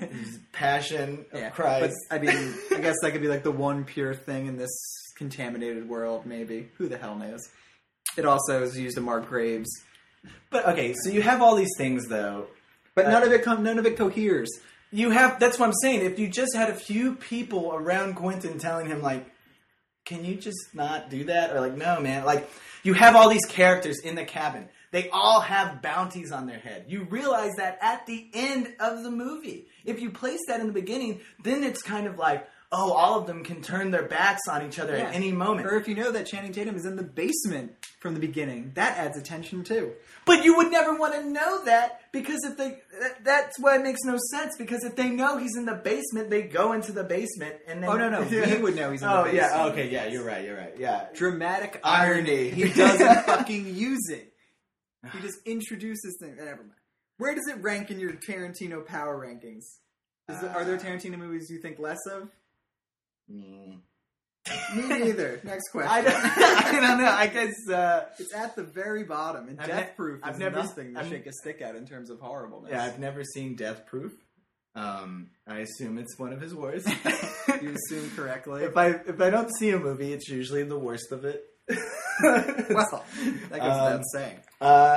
passion of Yeah, Christ. But, I mean, I guess that could be like the one pure thing in this contaminated world, maybe. Who the hell knows? It also is used to mark graves. But okay, so you have all these things though. But Uh, none of it com- none of it coheres. You have that's what I'm saying. If you just had a few people around Quentin telling him like, can you just not do that? Or like, no, man. Like, you have all these characters in the cabin. They all have bounties on their head. You realize that at the end of the movie. If you place that in the beginning, then it's kind of like, oh, all of them can turn their backs on each other Yeah. at any moment. Or if you know that Channing Tatum is in the basement from the beginning, that adds attention too. But you would never want to know that because if they, that- that's why it makes no sense. Because if they know he's in the basement, they go into the basement and then. Oh, no, no. We would know he's in the Oh, basement. yeah. Okay. Yeah. You're right. You're right. Yeah. Dramatic Irony. irony. He doesn't fucking use it. He just introduces things. Never mind. Where does it rank in your Tarantino power rankings? Is it, are there Tarantino movies you think less of? Mm. Me neither. Next question. I don't, I don't know. I guess. Uh, It's at the very bottom, and I've Death ne- Proof is I've never- nothing to I've- shake a stick at in terms of horribleness. yeah, I've never seen Death Proof. Um, I assume it's one of his worst. You assume correctly. if I if I don't see a movie, it's usually the worst of it. Well, that goes Um, without saying. Uh,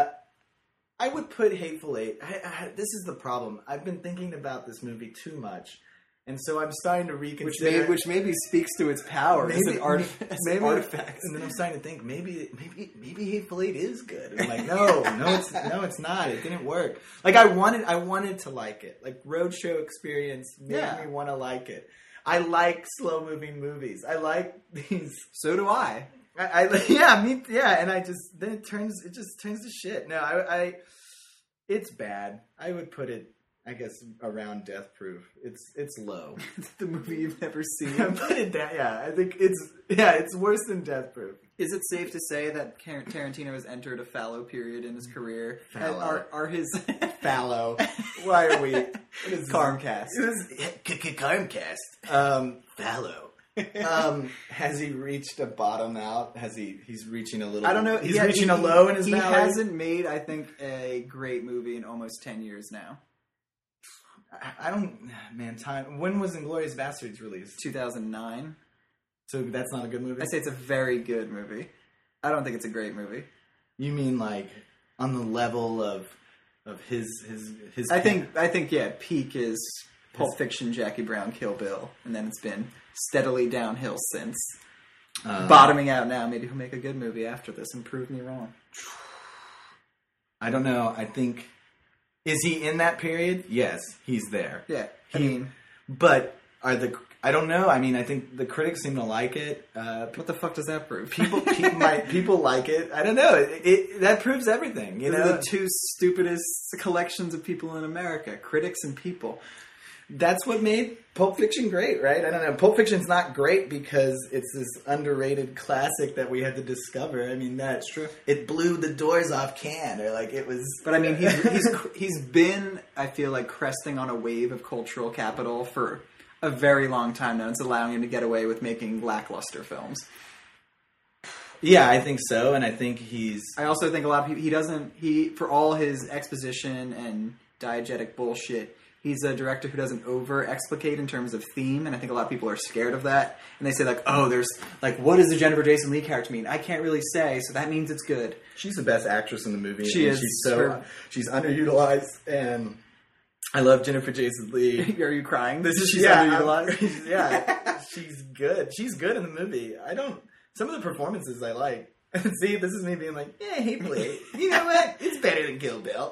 I would put Hateful Eight. I, I, this is the problem. I've been thinking about this movie too much, and so I'm starting to Which, reconsider. may, which maybe speaks to its power as an, art, as an maybe, artifact. and then I'm starting to think maybe maybe maybe Hateful Eight is good. And I'm like, no, no, it's no, it's not. It didn't work. Like I wanted, I wanted to like it. Like Roadshow Experience made Yeah. me want to like it. I like slow moving movies. I like these. So do I. I, I yeah, me yeah, and I just then it turns it just turns to shit. No, I, I it's bad. I would put it, I guess, around Death Proof. It's it's low. The movie you've never I seen. put it down. Yeah, I think it's yeah, it's worse than Death Proof. Is it safe to say that Tar- Tarantino has entered a fallow period in his career? Fallow. Are, are his Fallow. Why are we? What is Carmcast? It was Carmcast. Um, fallow. Um, has he reached a bottom out? Has he? He's reaching a little. I don't know. He's Yeah, reaching he- a low in his He valley. hasn't made, I think, a great movie in almost ten years now. I, I don't. Man, time. When was Inglourious Bastards released? two thousand nine. So that's not a good movie. I say it's a very good movie. I don't think it's a great movie. You mean like on the level of of his his his? I think, I think, yeah, peak is Pulp Fiction, Jackie Brown, Kill Bill, and then it's been steadily downhill since. um, Bottoming out now. Maybe he'll make a good movie after this and prove me wrong. I don't know. I think is he in that period? Yes, he's there. Yeah, I He- mean, But are the I don't know. I mean, I think the critics seem to like it. Uh, what the fuck does that prove? people people, might, people like it. I don't know. It, it that proves everything. You Those are know, the two stupidest collections of people in America, critics and people. that's what made Pulp Fiction great, right? I don't know. Pulp Fiction's not great because it's this underrated classic that we had to discover. I mean, that's true. It blew the doors off Cannes, or like it was. But I mean, he's he's he's been, I feel like, cresting on a wave of cultural capital for a very long time now. It's allowing him to get away with making lackluster films. Yeah, I think so, and I think he's. I also think a lot of people, he doesn't, he, for all his exposition and diegetic bullshit, he's a director who doesn't over-explicate in terms of theme, and I think a lot of people are scared of that. And they say, like, oh, there's, like, what does the Jennifer Jason Leigh character mean? I can't really say, so that means it's good. She's the best actress in the movie. She and is. She's so Her- she's underutilized, and I love Jennifer Jason Leigh. Are you crying? This is She's yeah, underutilized? I'm- yeah, she's good. She's good in the movie. I don't. Some of the performances I like. See, this is me being like, yeah, Hateful Eight. You know what? It's better than Kill Bill.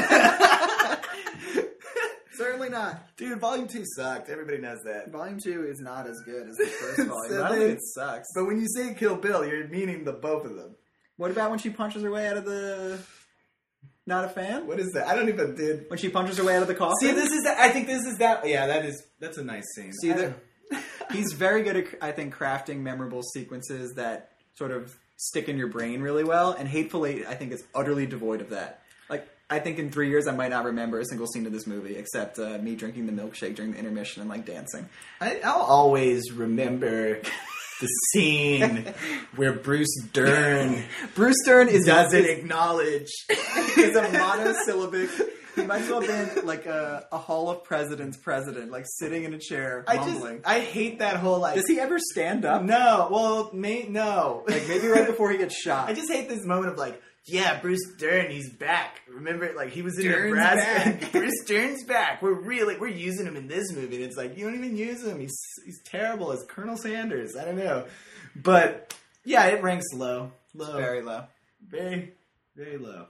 Certainly not. Dude, Volume two sucked. Everybody knows that. Volume two is not as good as the first volume. So I don't then- think it sucks. But when you say Kill Bill, you're meaning the both of them. What about when she punches her way out of the... Not a fan? What is that? I don't even did. When she punches her way out of the coffin? See, this is. The, I think this is that. Yeah, that is. That's a nice scene. See, the, he's very good at, I think, crafting memorable sequences that sort of stick in your brain really well. And Hateful Eight, I think, is utterly devoid of that. Like, I think in three years I might not remember a single scene of this movie except uh, me drinking the milkshake during the intermission and like dancing. I, I'll always remember the scene where Bruce Dern Bruce Dern is doesn't is, acknowledge. is a monosyllabic. He might as well have been like a, a Hall of Presidents president, like sitting in a chair, I just. mumbling. I hate that whole like. Does he ever stand up? No. Well, may, no. Like maybe right before he gets shot. I just hate this moment of like, yeah, Bruce Dern, he's back. Remember, like he was in Dern's Nebraska. back. Bruce Dern's back. We're really we're using him in this movie. And it's like you don't even use him. He's he's terrible as Colonel Sanders. I don't know, but yeah, it ranks low, low, It's very low. very, very low.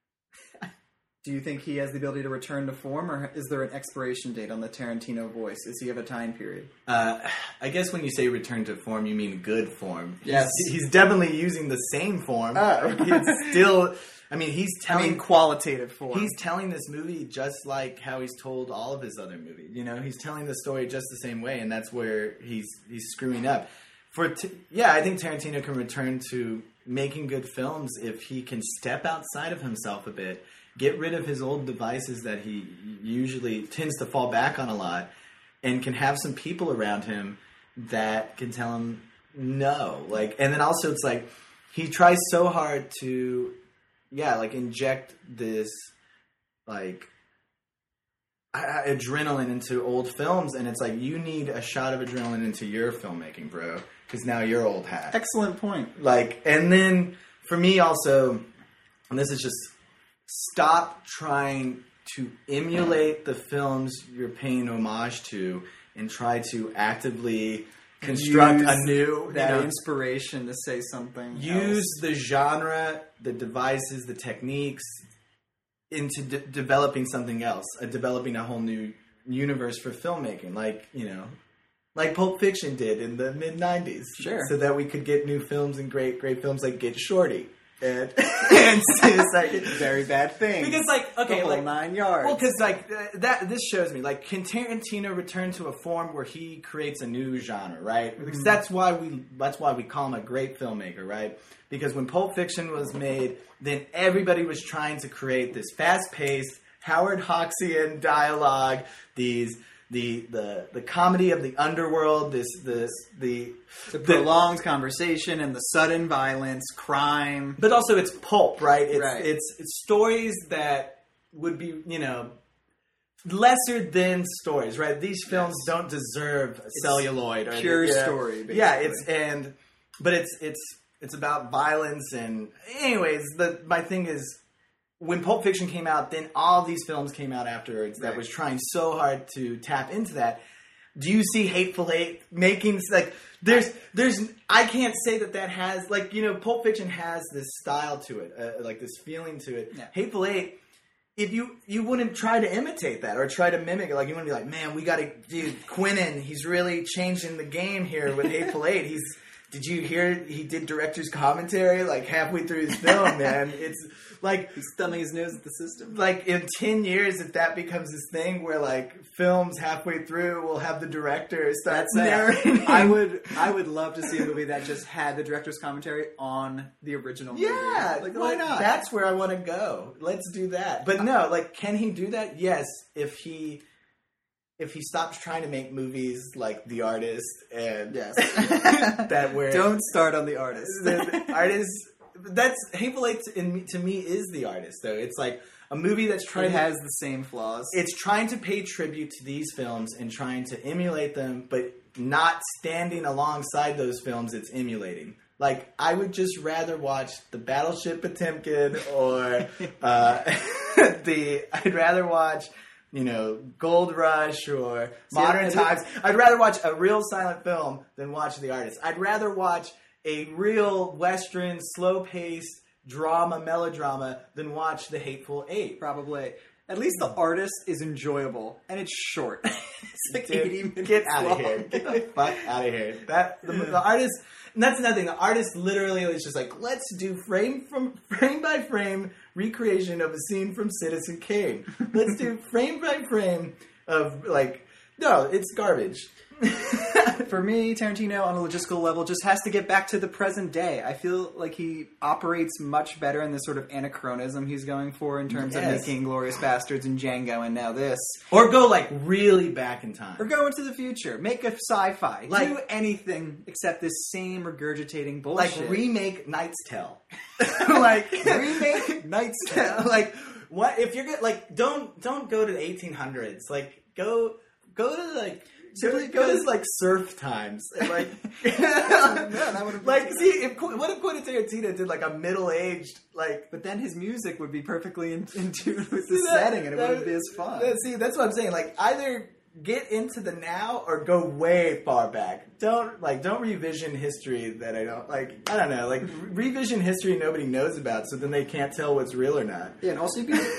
Do you think he has the ability to return to form, or is there an expiration date on the Tarantino voice? Does he have a time period? Uh, I guess when you say return to form, you mean good form. Yes. He's, he's definitely using the same form. Oh. He's still. I mean, he's I telling. mean, qualitative form. He's telling this movie just like how he's told all of his other movies. You know, he's telling the story just the same way, and that's where he's he's screwing up. For t- yeah, I think Tarantino can return to making good films if he can step outside of himself a bit, get rid of his old devices that he usually tends to fall back on a lot, and can have some people around him that can tell him no. Like, and then also it's like he tries so hard to. Yeah, like inject this, like, uh, adrenaline into old films, and it's like, you need a shot of adrenaline into your filmmaking, bro, because now you're old hat. Excellent point. Like, and then, for me also, and this is just, stop trying to emulate the films you're paying homage to, and try to actively construct Use a new that you know, inspiration to say something. use else. the genre, the devices, the techniques into de- developing something else, uh, developing a whole new universe for filmmaking, like you know, like Pulp Fiction did in the mid nineties, Sure. so that we could get new films and great, great films like Get Shorty and and Suicide. Very bad thing. Because like okay, the whole like nine yards. well, because like uh, that, this shows me like can Tarantino return to a form where he creates a new genre, right? Because Mm-hmm. that's why we that's why we call him a great filmmaker, right? Because when Pulp Fiction was made, then everybody was trying to create this fast-paced Howard Hawksian dialogue, these the the the comedy of the underworld, this this the the prolonged conversation and the sudden violence, crime. but also it's pulp, right? It's Right. it's it's stories that would be, you know, lesser than stories, right? These films Yes. don't deserve celluloid or pure yeah. story, basically. Yeah, it's and but it's it's it's about violence and anyways, the my thing is when Pulp Fiction came out, then all these films came out afterwards that Right. was trying so hard to tap into that. Do you see Hateful Eight making like there's there's I can't say that that has like you know Pulp Fiction has this style to it, uh, like this feeling to it. Yeah. Hateful Eight, if you you wouldn't try to imitate that or try to mimic it, like you wouldn't be like, man, we got to dude Quinnen, he's really changing the game here with Hateful Eight. He's did you hear he did director's commentary like halfway through his film, man? It's like He's thumbing his nose at the system. like in ten years, if that becomes this thing where like films halfway through will have the director start That's narrating. I would I would love to see a movie that just had the director's commentary on the original movie. Yeah, Like, why not? That's where I want to go. Let's do that. But no, like, can he do that? Yes, if he if he stops trying to make movies like The Artist and Yes. that where Don't start on the artist. the, the artist. That's Hateful Eight to, in, to me is The Artist though. It's like a movie that's trying It to has the same flaws. it's trying to pay tribute to these films and trying to emulate them, but not standing alongside those films it's emulating. Like, I would just rather watch the Battleship Potemkin or uh, the... I'd rather watch, you know, Gold Rush or Modern I- Times. I'd rather watch a real silent film than watch The Artist. I'd rather watch a real Western, slow-paced drama, melodrama than watch The Hateful Eight. Probably. At least the artist is enjoyable, and it's short. It's like Dude, eighty minutes get out long. of here. Get the fuck out of here. That, the, the artist... And that's another thing. The artist literally was just like, let's do frame from frame by frame recreation of a scene from Citizen Kane. Let's do frame by frame of, like... No, it's garbage. For me, Tarantino, on a logistical level, just has to get back to the present day. I feel like he operates much better in this sort of anachronism he's going for in terms Yes. of making Glorious Bastards and Django and now this. Or go, like, really back in time. Or go into the future. Make a sci-fi. Like- Do anything except this same regurgitating Like, bullshit. remake Knight's Tale. Like, Remake Knight's Tale. Like, what, if you're gonna, like, don't, don't go to the eighteen hundreds. Like, go, go to, like... Simply go to like surf times, and like, that would've been like too see if what if Quentin Tarantino did like a middle aged like, But then his music would be perfectly in, in tune with the See, that- setting, and it that- wouldn't be as fun. that- see, that's what I'm saying. Like, either get into the now or go way far back. Don't like don't revision history that I don't like. I don't know. Like re- revision history nobody knows about, so then they can't tell what's real or not. Yeah, and also you can,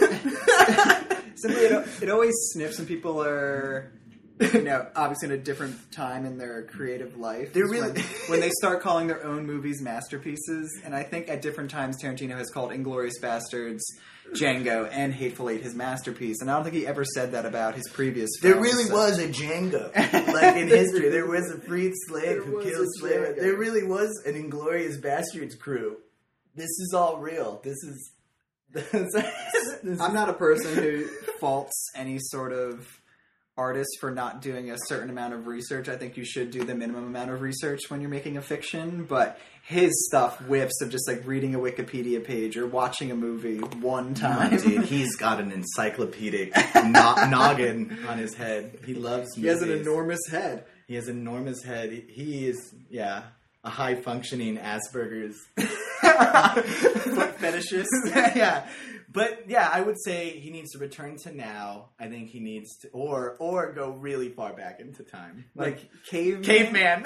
simply it, it always sniffs when people are, you know, obviously in a different time in their creative life. They're is really- when, when they start calling their own movies masterpieces. And I think at different times Tarantino has called Inglourious Bastards, Django, and Hateful Eight his masterpiece. And I don't think he ever said that about his previous films. There really so- was a Django. Like in history, there was a freed slave There who was killed a slaves. Django. There really was an Inglorious Bastards crew. This is all real. This is. This is I'm not a person who faults any sort of artist for not doing a certain amount of research. I think you should do the minimum amount of research when you're making a fiction, but his stuff whiffs of just like reading a Wikipedia page or watching a movie one time. Dude, he's got an encyclopedic no- noggin on his head. He loves movies. He has an enormous head. He has an enormous head. He, he is, yeah, a high functioning Asperger's. Foot fetishist. Yeah. But yeah, I would say he needs to return to now. I think he needs to, or or go really far back into time, like, Like caveman. caveman.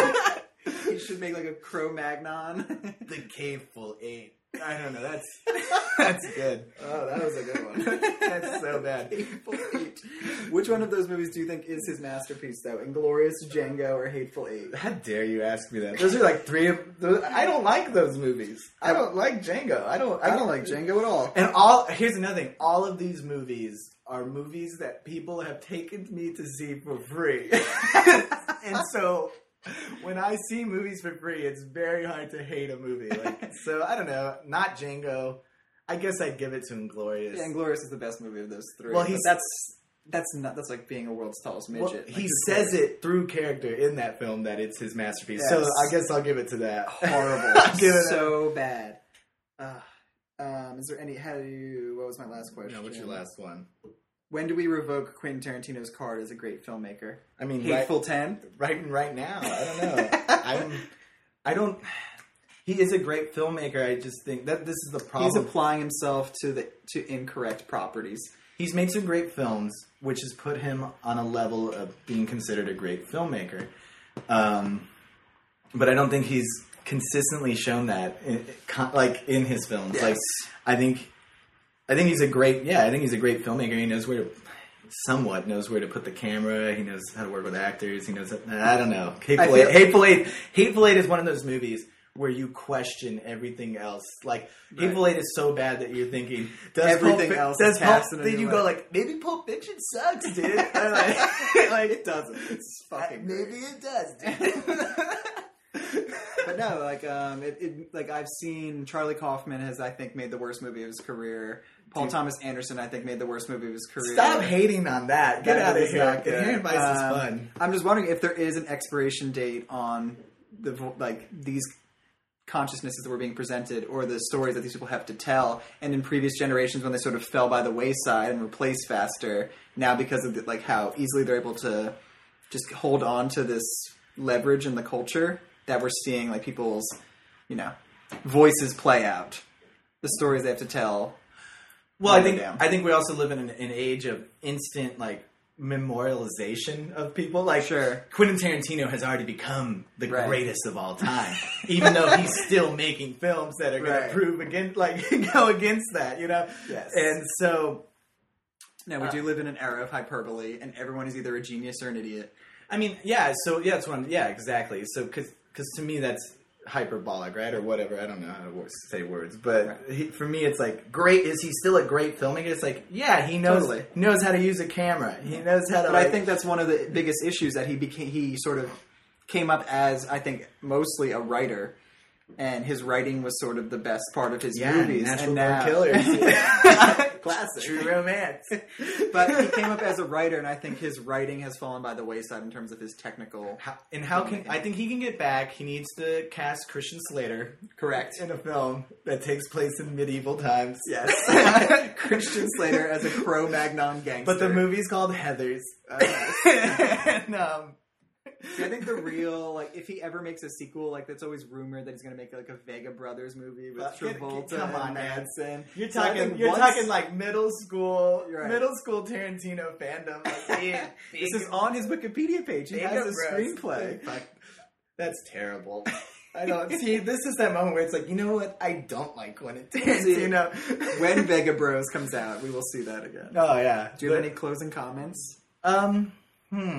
He should make like a Cro-Magnon. The Caveful Eight. I don't know. That's that's good. Oh, that was a good one. That's so bad. Hateful Eight. Which one of those movies do you think is his masterpiece, though? Inglourious, Django, or Hateful Eight? How dare you ask me that? Those are like three of those. I don't like those movies. I don't like Django. I don't. I don't like Django at all. And all here's another thing. All of these movies are movies that people have taken me to see for free, and so when I see movies for free, it's very hard to hate a movie. Like, so I don't know. Not Django. I guess I'd give it to Inglourious. Yeah, Inglourious is the best movie of those three. Well, But he's- that's that's not that's like being a world's tallest midget. Well, Like, he who says cares? it through character in that film that it's his masterpiece. Yes. So I guess I'll give it to that. horrible, I'll give it so bad. Uh, um, is there any? How do you? What was my last question? No, what's your last one? When do we revoke Quentin Tarantino's card as a great filmmaker? I mean, Hateful right, Ten. right, right now. I don't know. I'm. I don't. He is a great filmmaker. I just think that this is the problem. He's applying himself to the to incorrect properties. He's made some great films, which has put him on a level of being considered a great filmmaker. Um, but I don't think he's consistently shown that, in, like in his films. Yes. Like, I think, I think he's a great. Yeah, I think he's a great filmmaker. He knows where to, somewhat knows where to put the camera. He knows how to work with actors. He knows. I don't know. Hateful, feel- Eight, Hateful Eight. Hateful Eight is one of those movies where you question everything else. Like, Right. Hateful Eight is so bad that you're thinking, does Everything Pulp, else does is Pulp, cast in a then new you go light. like, maybe Pulp Fiction sucks, dude. And like, like, It doesn't. It's fucking great. maybe it does, dude. But no, like um, it, it like I've seen Charlie Kaufman has I think made the worst movie of his career. Paul Dude. Thomas Anderson I think made the worst movie of his career. Stop hating on that. Get That out of is here. not good. Inherent Vice is Um, fun. I'm just wondering if there is an expiration date on the vo- like these consciousnesses that were being presented or the stories that these people have to tell. And in previous generations, when they sort of fell by the wayside and replaced faster, now because of the, like how easily they're able to just hold on to this leverage in the culture that we're seeing, like people's, you know, voices play out, the stories they have to tell. Well, I Write it think down. I think we also live in an, an age of instant like memorialization of people. Like, Sure. Quentin Tarantino has already become the Right. greatest of all time, even though he's still making films that are going Right. to prove against, like, go against that, you know? Yes. And so, No, we Uh, do live in an era of hyperbole, and everyone is either a genius or an idiot. I mean, yeah, so, yeah, that's what I'm, yeah, exactly. So, because to me, that's hyperbolic, right? Or whatever. I don't know how to wo- say words. But Right. he, for me, it's like, great. Is he still a great filmmaker? It's like, yeah, he knows, Totally. he knows how to use a camera. He knows how to, But like, I think that's one of the biggest issues that he became. He sort of came up as, I think, mostly a writer, and his writing was sort of the best part of his yeah, movies. Natural and Born now, Killers. classic, True romance. But he came up as a writer, and I think his writing has fallen by the wayside in terms of his technical. How, and how can I think he can get back? He needs to cast Christian Slater Correct. in a film that takes place in medieval times. Yes, Christian Slater as a Cro-Magnon gangster. But the movie's called Heathers. Uh, and, um, See, I think the real, like, if he ever makes a sequel, like, that's always rumored that he's going to make, like, a Vega Brothers movie with But get- Travolta get- come on, and man. Manson. you're So I talking, think you're once- talking like middle school, You're right. middle school Tarantino fandom. Like, yeah, This is on his Wikipedia page. He has a screenplay. Fuck. That's terrible. I don't see. This is that moment where it's like, you know what? I don't like Quentin Tarantino. When Vega Bros comes out, we will see that again. Oh yeah. Do you have But, any closing comments? Um. Hmm.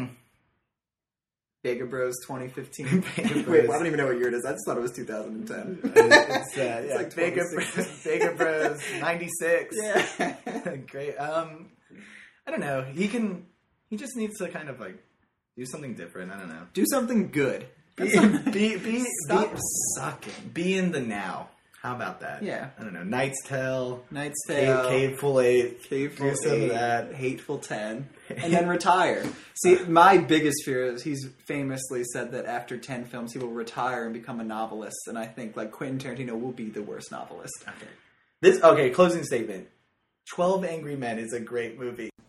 Vega Bros twenty fifteen. Vega Wait, Bros. well, I don't even know what year it is. I just thought it was two thousand ten. It's, uh, yeah, like Vega, twenty sixteen. Vega Bros. ninety-six. Yeah. Great. Um. I don't know. He can. He just needs to kind of like do something different. I don't know. Do something good. Be be be, Stop be, sucking. be in the now. How about that? Yeah. I don't know. Knight's Tale. Knight's Cave, Tale. Cave Full Eight. Cave Do some of that. Hateful ten, and then retire. See, my biggest fear is he's famously said that after ten films he will retire and become a novelist, and I think like Quentin Tarantino will be the worst novelist. Okay. This okay. Closing statement. Twelve Angry Men is a great movie.